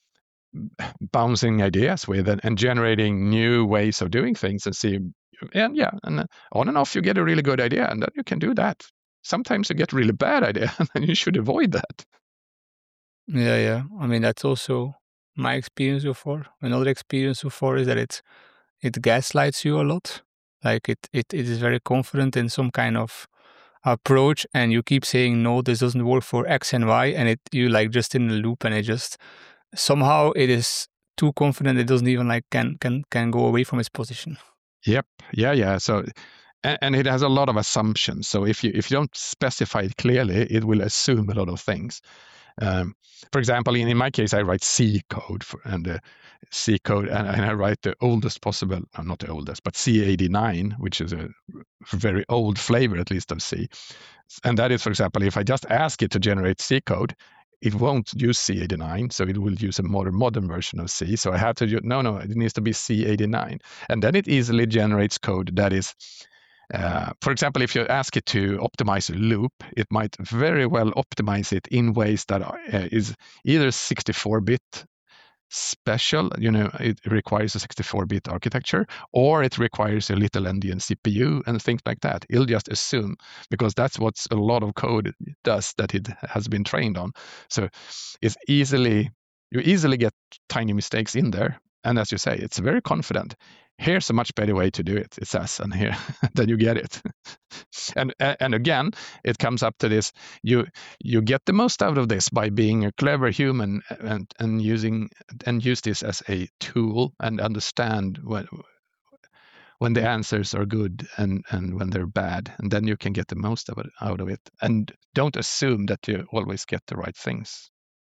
bouncing ideas with and, and generating new ways of doing things and see, and yeah, and on and off you get a really good idea, and then you can do that. Sometimes you get a really bad idea, and you should avoid that. Yeah, yeah. I mean, that's also my experience so far. Another experience so far is that it it gaslights you a lot. Like it it, it is very confident in some kind of approach, and you keep saying no, this doesn't work for X and Y, and it you like just in a loop, and it just somehow it is too confident. It doesn't even like can can can go away from its position. Yep. Yeah. Yeah. So, and, and it has a lot of assumptions. So if you if you don't specify it clearly, it will assume a lot of things. Um, for example, in, in my case, I write C code for, and uh, C code, and, and I write the oldest possible, no, not the oldest, but C eighty-nine, which is a very old flavor, at least, of C. And that is, for example, if I just ask it to generate C code, it won't use C eighty-nine, so it will use a modern modern version of C. So I have to, no, no, it needs to be C eighty-nine. And then it easily generates code that is, Uh, for example, if you ask it to optimize a loop, it might very well optimize it in ways that uh, is either sixty-four bit special, you know, it requires a sixty-four bit architecture, or it requires a little Endian C P U and things like that. It'll just assume, because that's what a lot of code does that it has been trained on. So it's easily, you easily get tiny mistakes in there. And as you say, it's very confident. Here's a much better way to do it, it says, and here, then you get it. and and again, it comes up to this: you you get the most out of this by being a clever human and and using and use this as a tool and understand when when the answers are good and and when they're bad, and then you can get the most of it out of it. And don't assume that you always get the right things.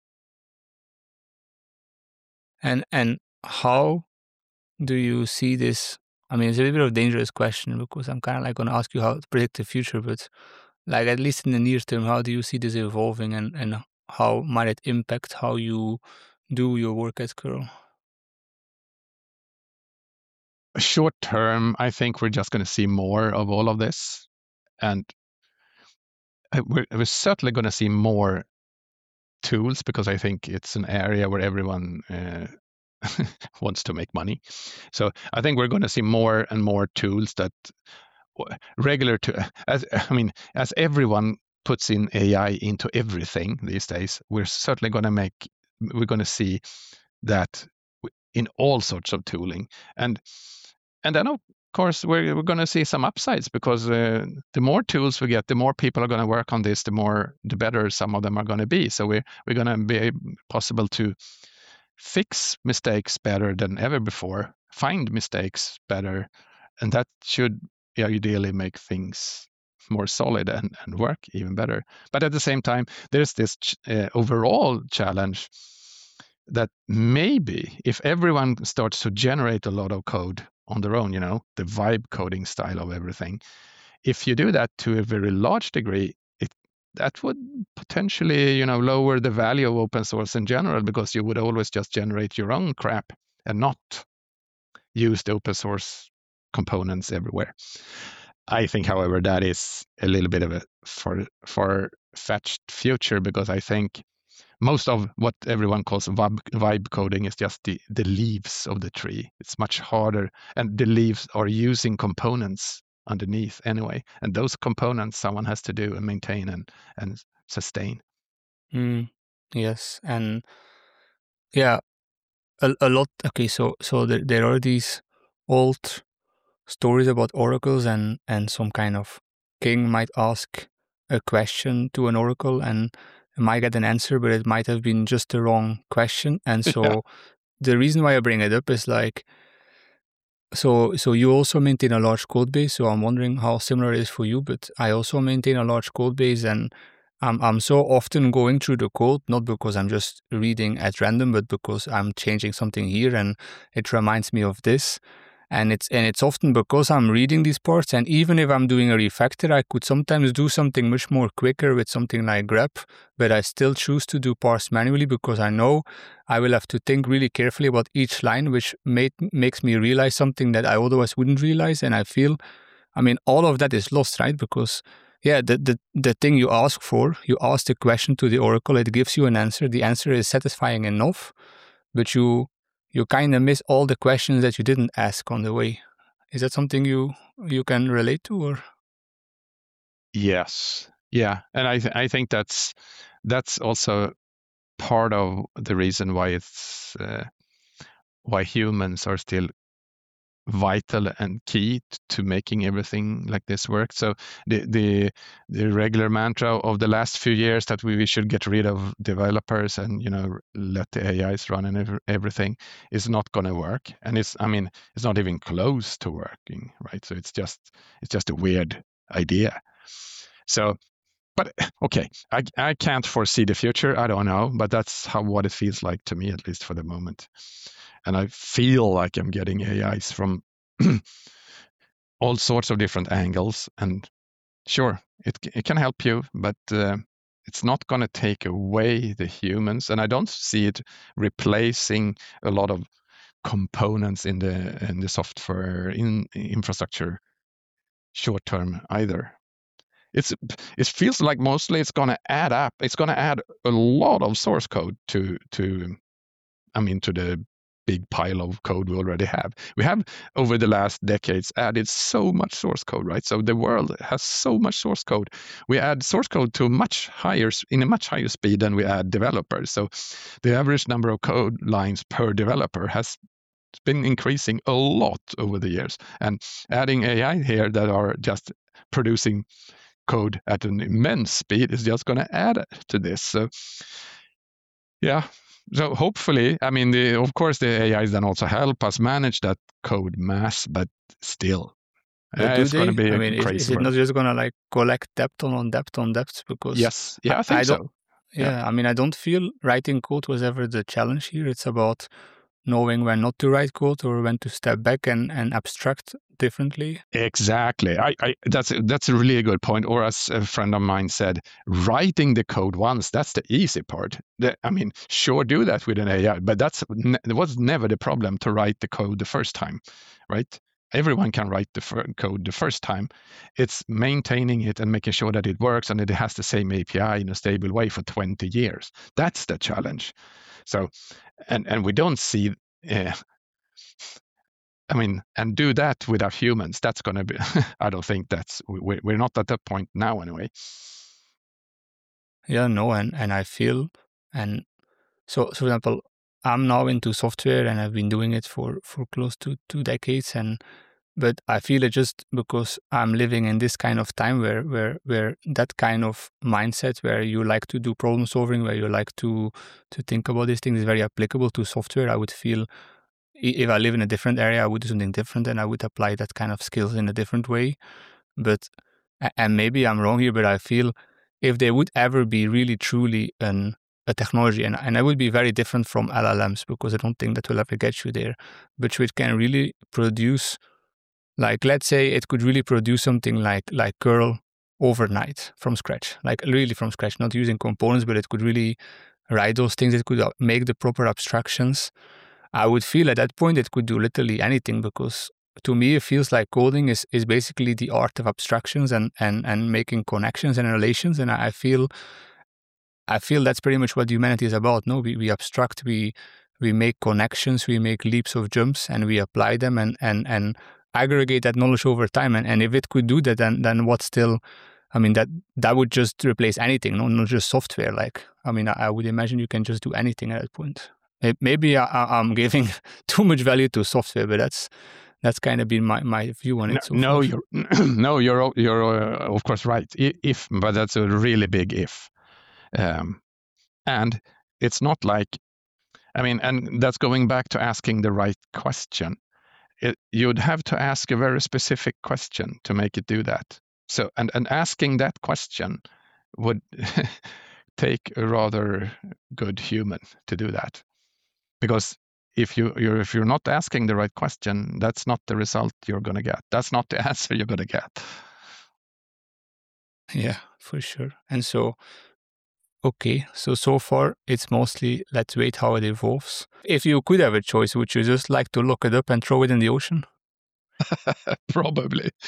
And and how do you see this? I mean, it's a little bit of a dangerous question because I'm kind of like going to ask you how to predict the future, but like at least in the near term, how do you see this evolving, and, and how might it impact how you do your work at Curl? Short term, I think we're just going to see more of all of this, and we're, we're certainly going to see more tools, because I think it's an area where everyone uh, wants to make money. So I think we're going to see more and more tools that regular to as I mean, as everyone puts in A I into everything these days, we're certainly going to make we're going to see that in all sorts of tooling, and and then of course we're we're going to see some upsides, because uh, the more tools we get, the more people are going to work on this, the more the better some of them are going to be. So we're we're going to be possible to fix mistakes better than ever before, find mistakes better, and that should ideally make things more solid and, and work even better. But at the same time, there's this uh, overall challenge that maybe if everyone starts to generate a lot of code on their own, you know, the vibe coding style of everything, if you do that to a very large degree, it that would potentially, you know, lower the value of open source in general, because you would always just generate your own crap and not use the open source components everywhere. I think, however, that is a little bit of a far, far-fetched future, because I think most of what everyone calls vibe, vibe coding is just the, the leaves of the tree. It's much harder, and the leaves are using components underneath anyway, and those components someone has to do and maintain and, and sustain. Mm, yes, and yeah, a, a lot. Okay, so so there, there are these old stories about oracles, and and some kind of king might ask a question to an oracle and might get an answer, but it might have been just the wrong question. And so Yeah. the reason why I bring it up is like, so so you also maintain a large code base. So I'm wondering how similar it is for you, but I also maintain a large code base, and I'm I'm so often going through the code, not because I'm just reading at random, but because I'm changing something here and it reminds me of this. And it's and it's often because I'm reading these parts, and even if I'm doing a refactor, I could sometimes do something much more quicker with something like grep, but I still choose to do parse manually because I know I will have to think really carefully about each line, which made, makes me realize something that I otherwise wouldn't realize. And I feel, I mean, all of that is lost, right? Because yeah, the, the, the thing you ask for, you ask the question to the oracle, it gives you an answer. The answer is satisfying enough, but you you kind of miss all the questions that you didn't ask on the way. Is that something you you can relate to, or? Yes. Yeah, and I th- I think that's that's also part of the reason why it's uh, why humans are still vital and key to making everything like this work. So the the the regular mantra of the last few years that we, we should get rid of developers and, you know, let the A Is run and ev- everything is not going to work. And it's, I mean, it's not even close to working, right? So it's just it's just a weird idea. So, but okay, I I can't foresee the future. I don't know, but that's how what it feels like to me, at least for the moment. And I feel like I'm getting A Is from all sorts of different angles. And sure, it it can help you, but uh, it's not going to take away the humans. And I don't see it replacing a lot of components in the in the software in infrastructure short term either. It's it feels like mostly it's going to add up. It's going to add a lot of source code to to I mean to the big pile of code we already have. We have over the last decades added so much source code, right? So the world has so much source code. We add source code to much higher in a much higher speed than we add developers. So the average number of code lines per developer has been increasing a lot over the years. And adding A I here that are just producing code at an immense speed is just going to add to this. So yeah, so hopefully, I mean, the, of course, the A Is then also help us manage that code mass, but still, But uh, do it's going to they? be I a mean, is, crazy is it world. not just gonna like collect depth on, on depth on depth? Because Yes, I, yeah, I think I don't. so. Yeah, Yeah, I mean, I don't feel writing code was ever the challenge here. It's about knowing when not to write code or when to step back and, and abstract differently. exactly. I, I that's that's a really good point. Or as a friend of mine said, writing the code once, that's the easy part. The, I mean, sure, do that with an A I, but that's ne- it was never the problem to write the code the first time, right? Everyone can write the fir- code the first time. It's maintaining it and making sure that it works and that it has the same A P I in a stable way for twenty years. That's the challenge. So, and and we don't see. Uh, I mean, and do that without humans. That's going to be. I don't think that's. We, we're not at that point now, anyway. Yeah, no, and, and I feel, and so, so for example, I'm now into software and I've been doing it for, for close to two decades, and but I feel it just because I'm living in this kind of time where where where that kind of mindset where you like to do problem solving, where you like to to think about these things is very applicable to software. I would feel if I live in a different area, I would do something different and I would apply that kind of skills in a different way. But and maybe I'm wrong here, but I feel if there would ever be really truly an a technology, and, and I would be very different from L L Ms because I don't think that will ever get you there, but which can really produce, like, let's say it could really produce something like like curl overnight from scratch, like really from scratch, not using components, but it could really write those things. It could make the proper abstractions. I would feel at that point it could do literally anything because to me it feels like coding is, is basically the art of abstractions and, and, and making connections and relations. And I feel I feel that's pretty much what humanity is about. No, we, we abstract, we we make connections, we make leaps of jumps, and we apply them and and and aggregate that knowledge over time. And, and if it could do that, then then what still? I mean, that that would just replace anything, no, not just software. Like, I mean, I, I would imagine you can just do anything at that point. Maybe I, I'm giving too much value to software, but that's that's kind of been my, my view on it. No, so no far. you're no, you're you're uh, of course right. If, but that's a really big if, um, and it's not like, I mean, and that's going back to asking the right question. It, you'd have to ask a very specific question to make it do that. So, and and asking that question would take a rather good human to do that, because if you you're if you're not asking the right question, that's not the result you're going to get. That's not the answer you're going to get. Yeah, for sure. And so, okay, so so far it's mostly let's wait how it evolves. If you could have a choice, would you just like to look it up and throw it in the ocean? Probably.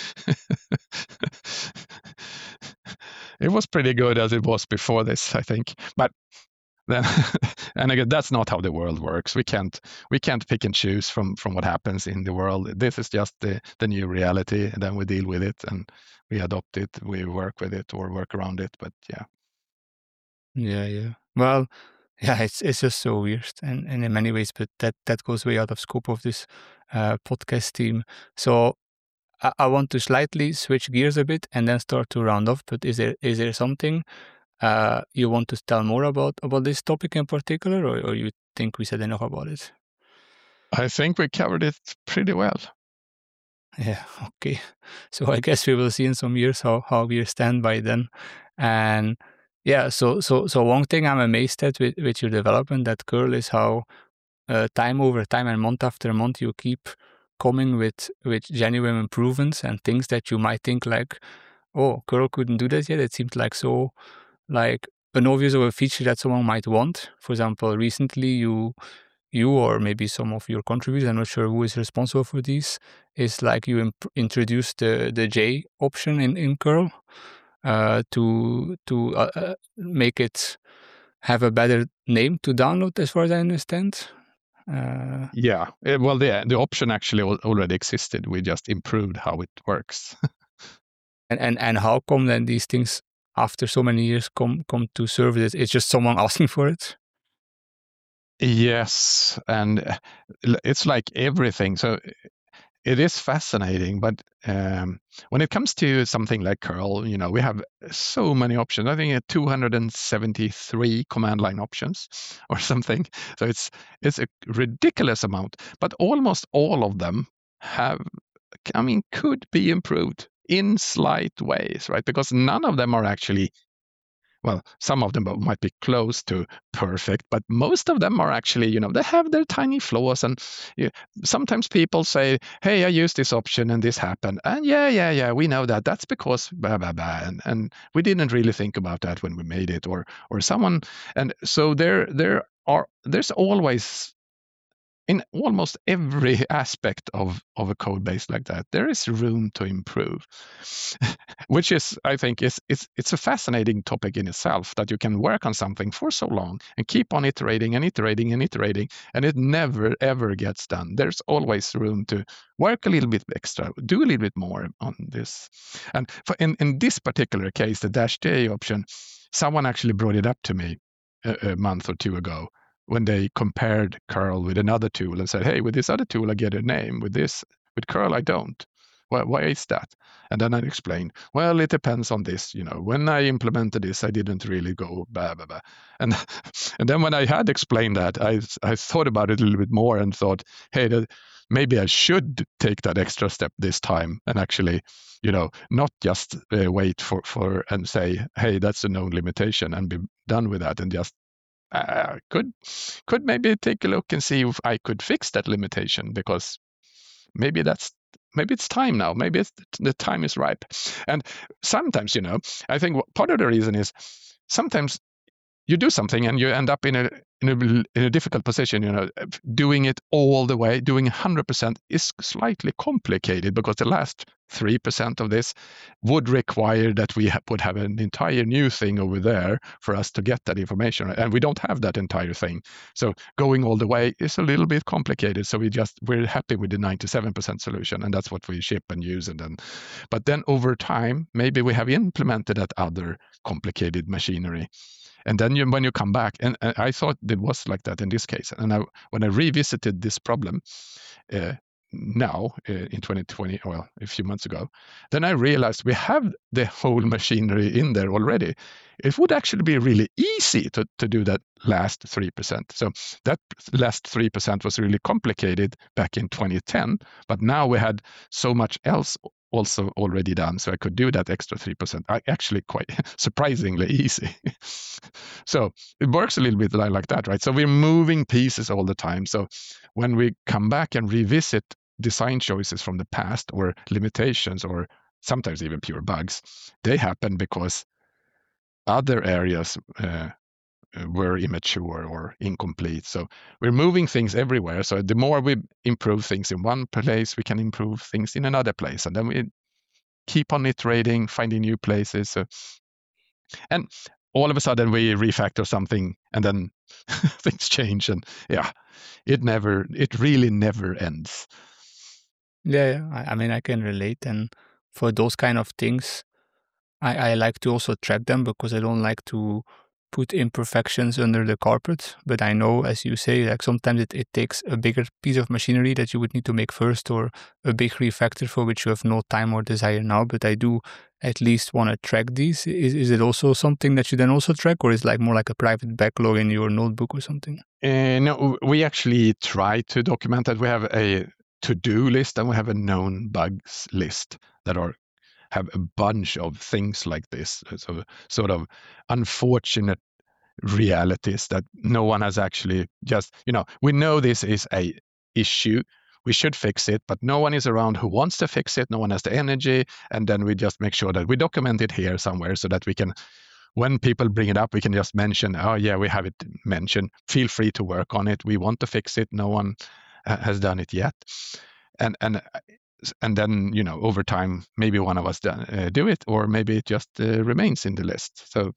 It was pretty good as it was before this, I think. But then, and again, that's not how the world works. We can't we can't pick and choose from from what happens in the world. This is just the the new reality, and then we deal with it and we adopt it, we work with it or work around it. But yeah. Yeah, yeah. Well, yeah, it's it's just so weird, and, and in many ways, but that that goes way out of scope of this uh, podcast team. So I, I want to slightly switch gears a bit and then start to round off. But is there is there something uh, you want to tell more about about this topic in particular, or, or you think we said enough about it? I think we covered it pretty well. Yeah. Okay. So I guess we will see in some years how how we stand by then, and. Yeah, so so so one thing I'm amazed at with, with your development at Curl is how uh, time over time and month after month you keep coming with with genuine improvements and things that you might think like, oh, Curl couldn't do that yet. It seemed like so like an obvious of a feature that someone might want. For example, recently you you or maybe some of your contributors, I'm not sure who is responsible for these, is like you imp- introduced the the J option in in Curl. Uh, to to uh, uh, make it have a better name to download, as far as I understand. Uh, yeah, well, the the option actually already existed. We just improved how it works. and, and and how come then these things, after so many years, come come to service? It's just someone asking for it. Yes, and it's like everything. So it is fascinating, but um, when it comes to something like curl, you know, we have so many options. I think two hundred seventy-three command line options or something. So it's it's a ridiculous amount, but almost all of them have, I mean, could be improved in slight ways, right? Because none of them are actually, well, some of them might be close to perfect, but most of them are actually, you know, they have their tiny flaws. And you know, sometimes people say, hey, I used this option and this happened. And yeah, yeah, yeah, we know that. That's because blah, blah, blah. And, and we didn't really think about that when we made it, or or someone. And so there, there are, there's always, in almost every aspect of, of a code base like that, there is room to improve, which is, I think, is it's it's a fascinating topic in itself, that you can work on something for so long and keep on iterating and iterating and iterating, and it never, ever gets done. There's always room to work a little bit extra, do a little bit more on this. And for in, in this particular case, the dash J option, someone actually brought it up to me a, a month or two ago, when they compared curl with another tool and said, hey, with this other tool, I get a name. With this, with curl, I don't. Why, why is that? And then I explained, well, it depends on this. You know, when I implemented this, I didn't really go blah, blah, blah. And, and then when I had explained that, I, I thought about it a little bit more and thought, hey, that maybe I should take that extra step this time and actually, you know, not just uh, wait for, for and say, hey, that's a known limitation and be done with that, and just Uh, could could maybe take a look and see if I could fix that limitation, because maybe that's maybe it's time now. Maybe it's, the time is ripe. And sometimes, you know, I think part of the reason is sometimes you do something and you end up in a in a, in a difficult position. You know, doing it all the way, doing one hundred percent is slightly complicated, because the last three percent of this would require that we ha- would have an entire new thing over there for us to get that information, and we don't have that entire thing. So going all the way is a little bit complicated. So we just we're happy with the ninety-seven percent solution, and that's what we ship and use. And then, but then over time, maybe we have implemented that other complicated machinery. And then you, when you come back, and, and I thought it was like that in this case. And I, when I revisited this problem uh, now uh, in twenty twenty, well, a few months ago, then I realized we have the whole machinery in there already. It would actually be really easy to, to do that last three percent. So that last three percent was really complicated back in twenty ten, but now we had so much else also already done, so I could do that extra three percent. I actually quite surprisingly easy. So it works a little bit like, like that, right? So we're moving pieces all the time. So when we come back and revisit design choices from the past, or limitations, or sometimes even pure bugs, they happen because other areas uh, were immature or incomplete. So we're moving things everywhere. So the more we improve things in one place, we can improve things in another place. And then we keep on iterating, finding new places. So, and all of a sudden we refactor something, and then things change. And yeah, it never, it really never ends. Yeah, yeah. I, I mean, I can relate. And for those kind of things, I, I like to also track them, because I don't like to put imperfections under the carpet. But I know, as you say, like sometimes it, it takes a bigger piece of machinery that you would need to make first, or a big refactor for which you have no time or desire now. But I do at least want to track these. Is is it also something that you then also track, or is it like more like a private backlog in your notebook or something? Uh, no, we actually try to document that. We have a to-do list, and we have a known bugs list that are have a bunch of things like this, so sort of unfortunate realities that no one has actually just, you know, we know this is a issue, we should fix it, but no one is around who wants to fix it, no one has the energy, and then we just make sure that we document it here somewhere, so that we can, when people bring it up, we can just mention, oh yeah, we have it mentioned, feel free to work on it, we want to fix it, no one uh, has done it yet. And and and then, you know, over time, maybe one of us do, uh, do it, or maybe it just uh, remains in the list. So,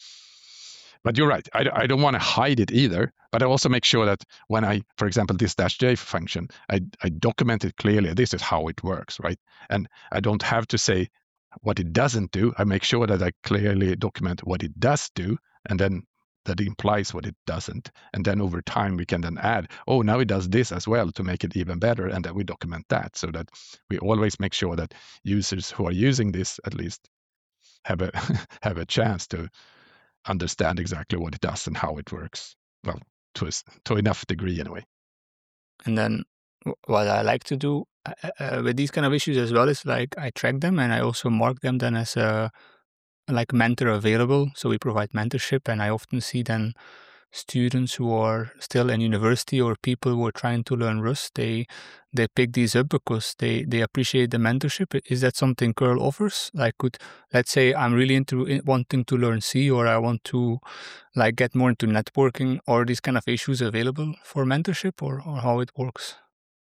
but you're right. I, I don't want to hide it either. But I also make sure that when I, for example, this dash J function, I, I document it clearly. This is how it works, right? And I don't have to say what it doesn't do. I make sure that I clearly document what it does do, and then that implies what it doesn't. And then over time, we can then add, oh, now it does this as well to make it even better. And then we document that, so that we always make sure that users who are using this at least have a have a chance to understand exactly what it does and how it works. Well, to a, to enough degree anyway. And then what I like to do uh, uh, with these kind of issues as well is like I track them, and I also mark them then as a like mentor available. So we provide mentorship, and I often see then students who are still in university, or people who are trying to learn Rust, they they pick these up because they they appreciate the mentorship. Is that something Curl offers? Like, could, let's say I'm really into wanting to learn C, or I want to like get more into networking, are these kind of issues available for mentorship, or, or how it works?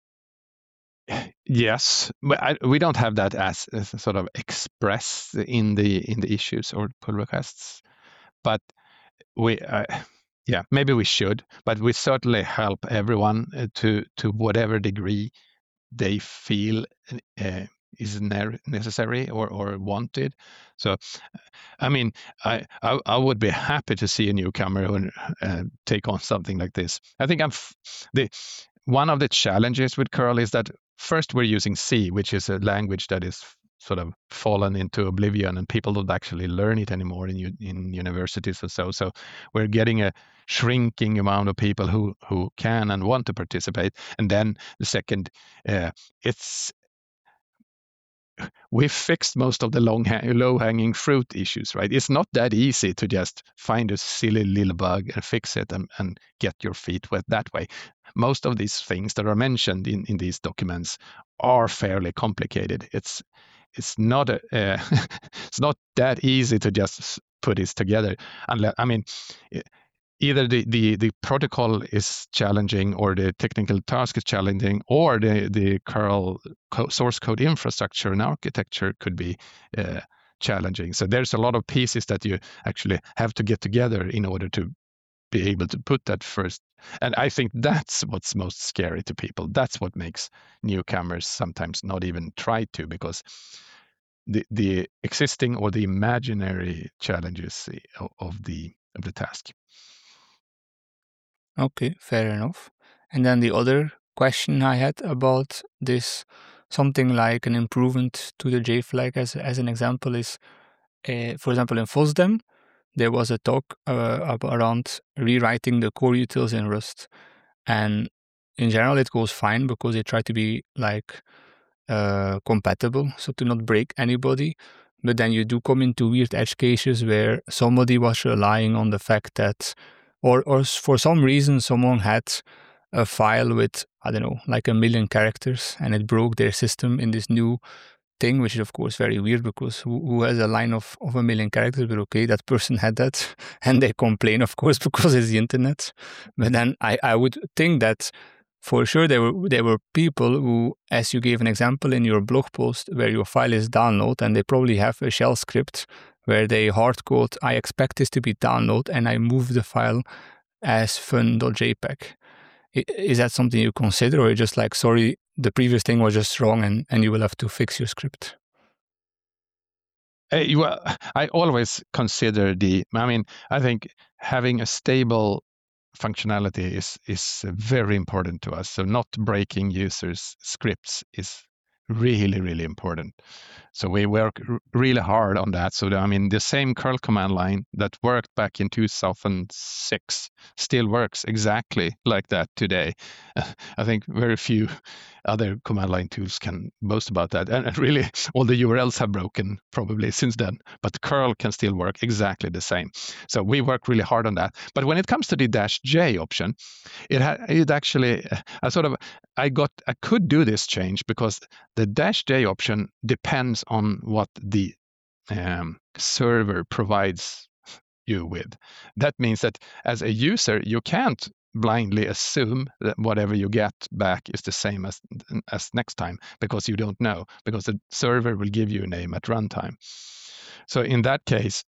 Yes, but I, we don't have that as, as sort of expressed in the in the issues or pull requests, but we, uh, yeah, maybe we should, but we certainly help everyone uh, to to whatever degree they feel uh, is ne- necessary or or wanted. So, I mean, I, I I would be happy to see a newcomer who uh, take on something like this. I think I'm f- the one of the challenges with Curl is that first we're using C, which is a language that is sort of fallen into oblivion, and people don't actually learn it anymore in in universities or so. So we're getting a shrinking amount of people who who can and want to participate. And then the second, uh, it's we've fixed most of the long low-hanging fruit issues, right? It's not that easy to just find a silly little bug and fix it and, and get your feet wet that way. Most of these things that are mentioned in, in these documents are fairly complicated. It's it's not a uh, it's not that easy to just put this together. Unless, I mean, either the, the, the protocol is challenging, or the technical task is challenging, or the, the curl co- source code infrastructure and architecture could be uh, challenging. So there's a lot of pieces that you actually have to get together in order to be able to put that first. And I think that's what's most scary to people. That's what makes newcomers sometimes not even try to, because the the existing or the imaginary challenges of, of the of the task. Okay, fair enough. And then the other question I had about this, something like an improvement to the J flag as as an example is, uh, for example, in FOSDEM, there was a talk uh, around rewriting the core utils in Rust. And in general, it goes fine because they try to be like uh, compatible, so to not break anybody. But then you do come into weird edge cases where somebody was relying on the fact that, or, or for some reason, someone had a file with, I don't know, like a million characters, and it broke their system in this new thing, which is of course very weird, because who, who has a line of, of a million characters? But okay, that person had that, and they complain, of course, because it's the internet. But then I, I would think that for sure there were there were people who, as you gave an example in your blog post, where your file is download, and they probably have a shell script where they hard code, I expect this to be download, and I move the file as fun.jpg. Is that something you consider, or you're just like, sorry, the previous thing was just wrong, and, and you will have to fix your script? Uh, well, I always consider the, I mean, I think having a stable functionality is is very important to us. So not breaking users' scripts is really, really important. So we work r- really hard on that. So, the, I mean, the same curl command line that worked back in two thousand six still works exactly like that today. I think very few other command line tools can boast about that. And really, all the U R Ls have broken probably since then, but curl can still work exactly the same. So we work really hard on that. But when it comes to the dash J option, it ha- it actually, I sort of, I got, I could do this change because the dash J option depends on what the um, server provides you with. That means that as a user, you can't blindly assume that whatever you get back is the same as as next time, because you don't know, because the server will give you a name at runtime. So in that case,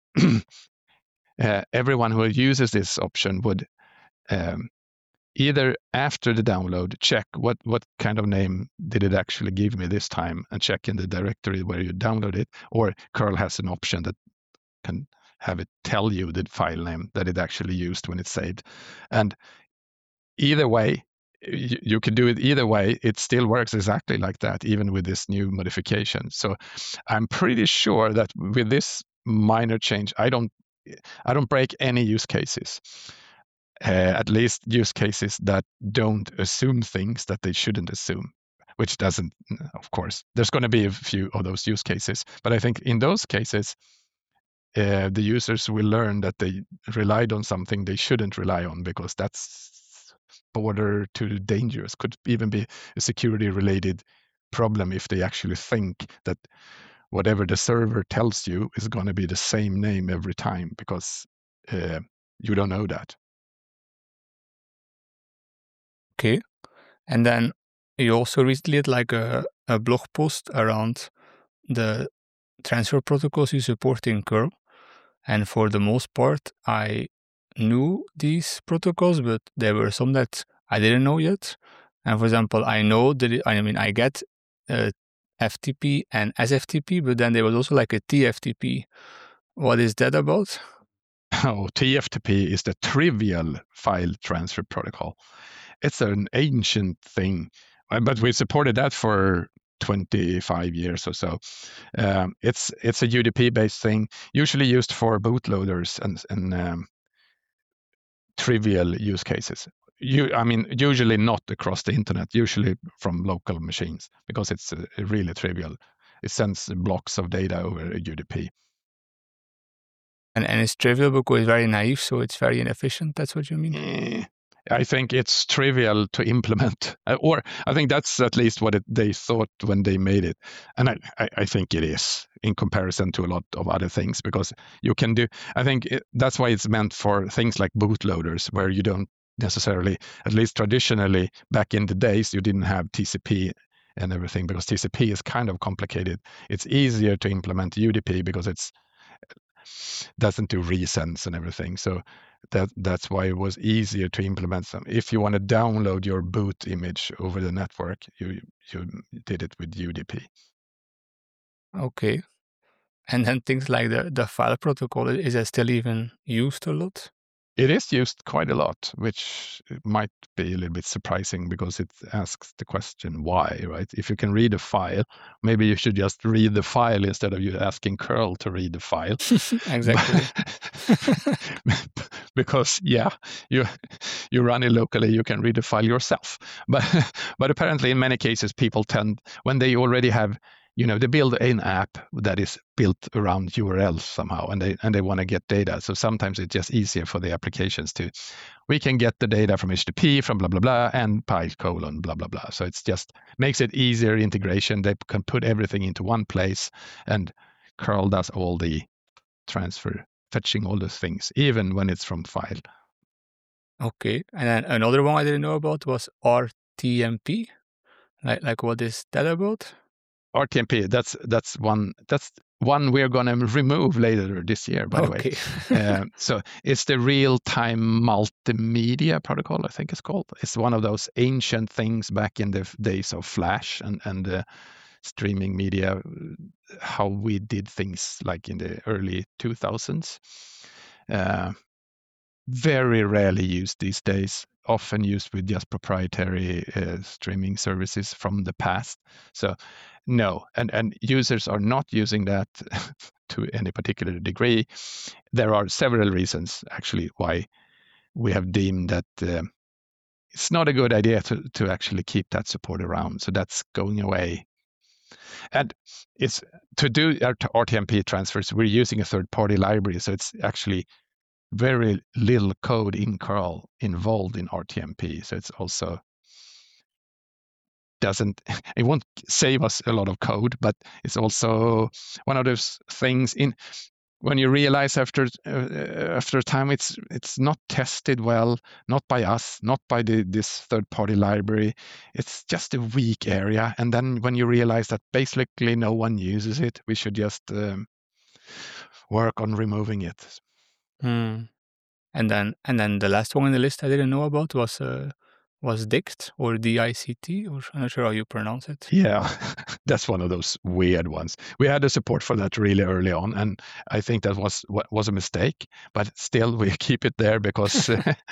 uh, everyone who uses this option would um, either after the download check what what kind of name did it actually give me this time, and check in the directory where you download it, or curl has an option that can have it tell you the file name that it actually used when it's saved. And either way, you, you can do it either way. It still works exactly like that, even with this new modification. So I'm pretty sure that with this minor change, I don't I don't break any use cases. Uh, at least use cases that don't assume things that they shouldn't assume, which doesn't, of course, there's going to be a few of those use cases. But I think in those cases, uh, the users will learn that they relied on something they shouldn't rely on, because that's border to dangerous, could even be a security related problem if they actually think that whatever the server tells you is going to be the same name every time, because uh, you don't know that. Okay. And then you also recently had like a, a blog post around the transfer protocols you support in curl. And for the most part, I knew these protocols, but there were some that I didn't know yet. And for example, I know that, it, I mean, I get uh, F T P and S F T P, but then there was also like a T F T P. What is that about? Oh, T F T P is the trivial file transfer protocol. It's an ancient thing, but we supported that for twenty-five years or so. Um, it's it's a U D P-based thing, usually used for bootloaders and, and um, trivial use cases. You, I mean, usually not across the internet, usually from local machines, because it's uh, really trivial. It sends blocks of data over a U D P. And, and it's trivial because it's very naive, so it's very inefficient. That's what you mean? Eh, I think it's trivial to implement, or I think that's at least what it, they thought when they made it, and I, I, I think it is in comparison to a lot of other things, because you can do. I think it, that's why it's meant for things like bootloaders, where you don't necessarily, at least traditionally back in the days, you didn't have T C P and everything, because T C P is kind of complicated. It's easier to implement U D P because it's doesn't do resends and everything. So that that's why it was easier to implement some. If you want to download your boot image over the network, you you did it with U D P. Okay. And then things like the, the file protocol, is it still even used a lot? It is used quite a lot, which might be a little bit surprising because it asks the question why, right? If you can read a file, maybe you should just read the file instead of you asking curl to read the file. Exactly. Because yeah, you you run it locally, you can read the file yourself. But but apparently in many cases people tend, when they already have, you know, they build an app that is built around U R Ls somehow, and they and they want to get data. So sometimes it's just easier for the applications to, we can get the data from H T T P, from blah, blah, blah, and pi colon, blah, blah, blah. So it's just makes it easier integration. They can put everything into one place, and curl does all the transfer, fetching all those things, even when it's from file. Okay. And then another one I didn't know about was R T M P. Like, like what is that about? R T M P, that's that's one that's one we're going to remove later this year, by okay. the way. uh, so it's the real-time multimedia protocol, I think it's called. It's one of those ancient things back in the days of Flash and and uh, streaming media, how we did things like in the early two thousands. Uh, very rarely used these days, often used with just proprietary uh, streaming services from the past. So no, and, and users are not using that to any particular degree. There are several reasons, actually, why we have deemed that uh, it's not a good idea to, to actually keep that support around. So that's going away. And it's to do R T M P transfers, we're using a third-party library, so it's actually very little code in curl involved in R T M P. So it's also doesn't, it won't save us a lot of code, but it's also one of those things in when you realize after uh, after time it's it's not tested well, not by us, not by the, this third-party library. It's just a weak area. And then when you realize that basically no one uses it, we should just um, work on removing it. Hmm. And then and then the last one on the list I didn't know about was uh, was Dict or D I C T, or I'm not sure how you pronounce it. Yeah, that's one of those weird ones. We had the support for that really early on, and I think that was was a mistake. But still, we keep it there because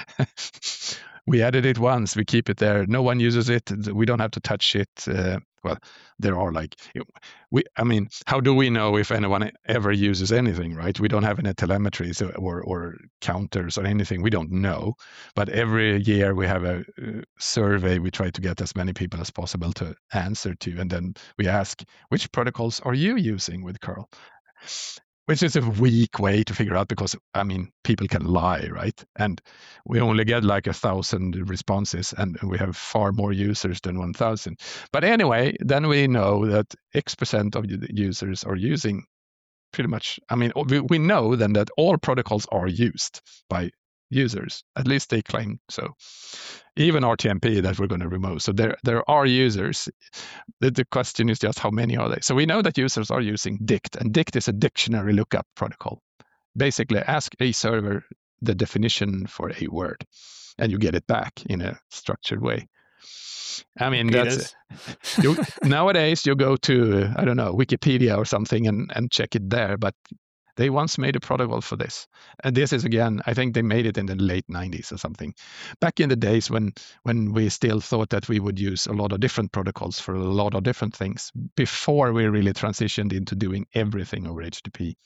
we added it once. We keep it there. No one uses it. We don't have to touch it. Uh, well, there are like we. I mean, how do we know if anyone ever uses anything, right? We don't have any telemetry so, or or counters or anything. We don't know. But every year we have a uh, survey. We try to get as many people as possible to answer to, and then we ask, which protocols are you using with curl? Which is a weak way to figure out, because I mean, people can lie, right? And we only get like a thousand responses, and we have far more users than one thousand. But anyway, then we know that X percent of the users are using pretty much. I mean, we, we know then that all protocols are used by users. At least they claim so. Even R T M P that we're going to remove. So there there are users. The, the question is just how many are they? So we know that users are using Dict, and Dict is a dictionary lookup protocol. Basically, ask a server the definition for a word, and you get it back in a structured way. I mean, okay, that's you, nowadays you go to, I don't know, Wikipedia or something and, and check it there, but they once made a protocol for this. And this is, again, I think they made it in the late nineties or something. Back in the days when when we still thought that we would use a lot of different protocols for a lot of different things before we really transitioned into doing everything over H T T P.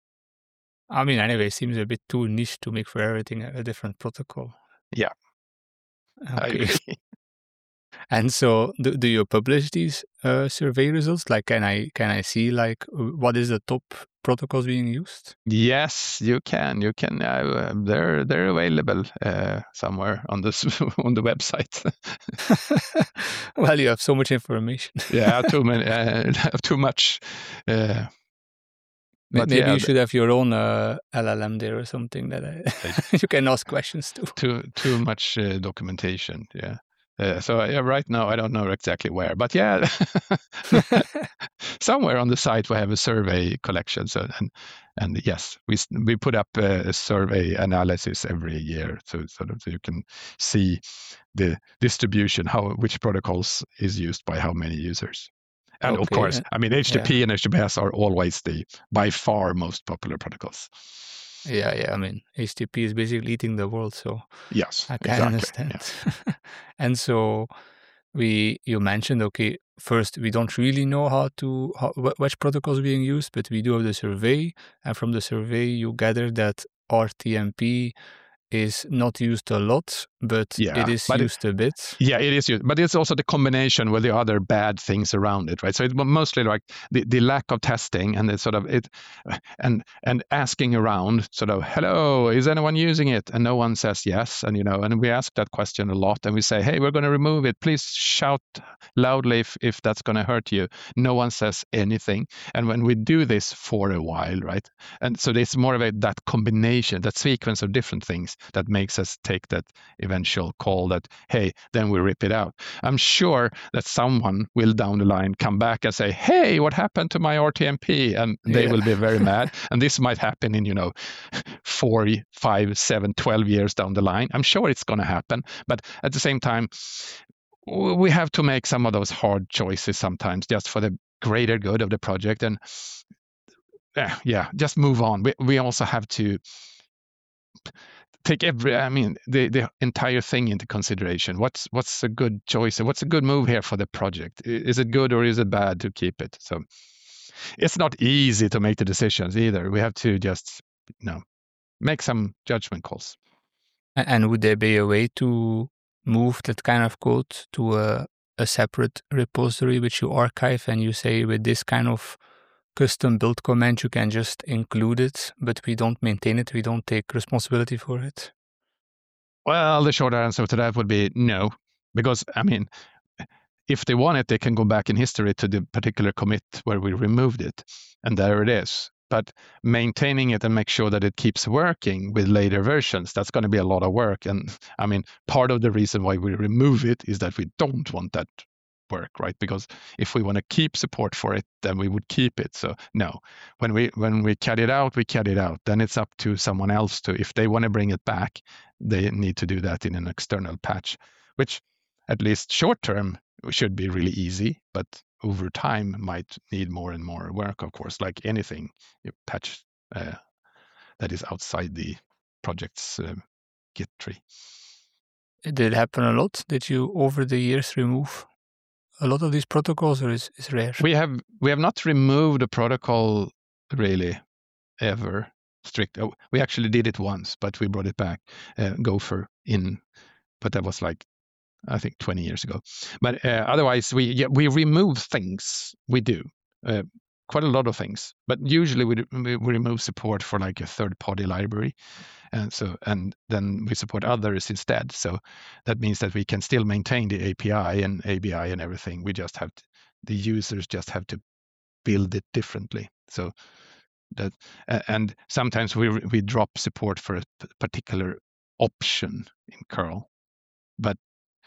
I mean, anyway, it seems a bit too niche to make for everything a different protocol. Yeah. Okay. I agree. And so, do, do you publish these uh, survey results? Like, can I can I see like what is the top protocols being used? Yes, you can. You can. Uh, they're they're available uh, somewhere on this on the website. Well, you have so much information. Yeah, too many, uh, too much. Uh, but Maybe yeah, you should have your own uh, L L M there or something that I you can ask questions to. too too much uh, documentation. Yeah. Uh, so yeah, right now I don't know exactly where, but yeah, somewhere on the site we have a survey collection. So and and yes, we we put up a, a survey analysis every year, so sort of so you can see the distribution, how which protocols is used by how many users. And of Okay, course, uh, I mean H T T P yeah. and H T T P S are always the by far most popular protocols. Yeah, yeah. I mean, H T T P is basically eating the world, so Yes, I can exactly. understand. Yeah. And so we, you mentioned, okay, first we don't really know how to how, wh- which protocols being used, but we do have the survey, and from the survey you gather that R T M P is not used a lot, but Yeah, it is but it- used a bit. Yeah, it is, used, but it's also the combination with the other bad things around it, right? So it's mostly like the, the lack of testing and it's sort of it, and and asking around, sort of, hello, is anyone using it? And no one says yes, and you know, and we ask that question a lot, and we say, hey, we're going to remove it. Please shout loudly if if that's going to hurt you. No one says anything, and when we do this for a while, right? And so it's more of a that combination, that sequence of different things that makes us take that eventual call that, hey, then we rip it out. I'm sure that someone will down the line come back and say, hey, what happened to my R T M P? And they Yeah. will be very mad. And this might happen in, you know, four, five, seven, twelve years down the line. I'm sure it's going to happen. But at the same time, we have to make some of those hard choices sometimes just for the greater good of the project. And yeah, yeah just move on. We, we also have to take every I mean the the entire thing into consideration. What's what's a good choice? What's a good move here for the project? Is it good or is it bad to keep it? So it's not easy to make the decisions either. We have to just you know make some judgment calls. A- And would there be a way to move that kind of code to a, a separate repository which you archive and you say with this kind of custom build command you can just include it, but we don't maintain it, we don't take responsibility for it? Well, the short answer to that would be no, because I mean, if they want it, they can go back in history to the particular commit where we removed it, and there it is. But maintaining it and make sure that it keeps working with later versions, that's going to be a lot of work. And I mean, part of the reason why we remove it is that we don't want that work, right? Because if we want to keep support for it, then we would keep it. So no, when we when we cut it out, we cut it out. Then it's up to someone else to, if they want to bring it back, they need to do that in an external patch, which at least short term should be really easy, but over time might need more and more work, of course, like anything you patch uh, that is outside the project's uh, Git tree. Did it happen a lot? Did you over the years remove a lot of these protocols, or is is rare? We have we have not removed a protocol really ever strict. Oh, we actually did it once, but we brought it back. Uh, Gopher in, but that was like I think twenty years ago. But uh, otherwise, we yeah, we remove things. We do uh, quite a lot of things, but usually we, we we remove support for like a third-party library, and so and then we support others instead. So that means that we can still maintain the A P I and A B I and everything. We just have to, the users just have to build it differently. So that uh, and sometimes we we drop support for a particular option in curl, but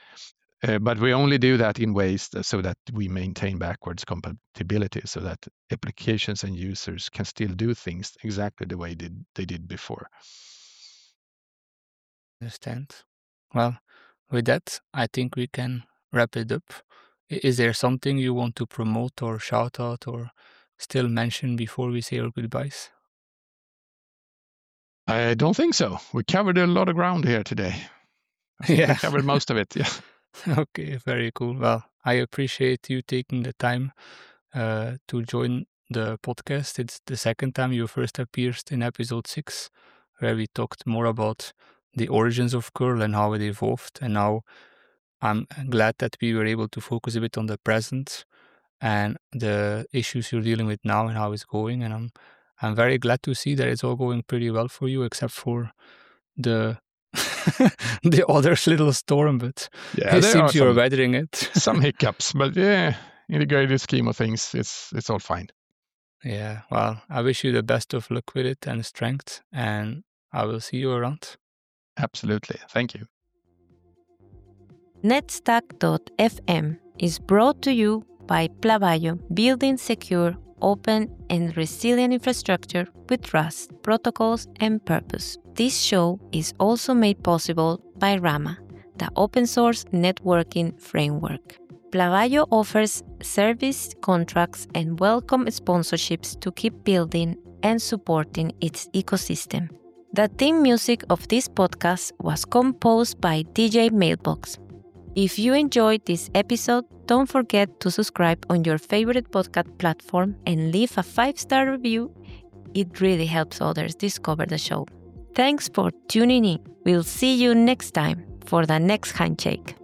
uh, but we only do that in ways that, so that we maintain backwards compatibility, so that applications and users can still do things exactly the way they, they did before. Understand. Well, with that, I think we can wrap it up. I- Is there something you want to promote or shout out or still mention before we say our goodbyes? I don't think so. We covered a lot of ground here today. I think Yeah. we covered most of it. Yeah. Okay, very cool. Well, I appreciate you taking the time uh, to join the podcast. It's the second time you first appeared in episode six, where we talked more about the origins of curl and how it evolved. And now I'm glad that we were able to focus a bit on the present and the issues you're dealing with now and how it's going. And I'm I'm very glad to see that it's all going pretty well for you, except for the the other little storm, but yeah, it there seems are you're some, weathering it. some hiccups, but yeah, in the greater scheme of things, it's it's all fine. Yeah, well, I wish you the best of luck with it and strength, and I will see you around. Absolutely. Thank you. netstack dot f m is brought to you by Plavayo, building secure, open, and resilient infrastructure with Rust, protocols, and purpose. This show is also made possible by Rama, the open-source networking framework. Plavayo offers service contracts and welcome sponsorships to keep building and supporting its ecosystem. The theme music of this podcast was composed by D J Mailbox. If you enjoyed this episode, don't forget to subscribe on your favorite podcast platform and leave a five-star review. It really helps others discover the show. Thanks for tuning in. We'll see you next time for the next handshake.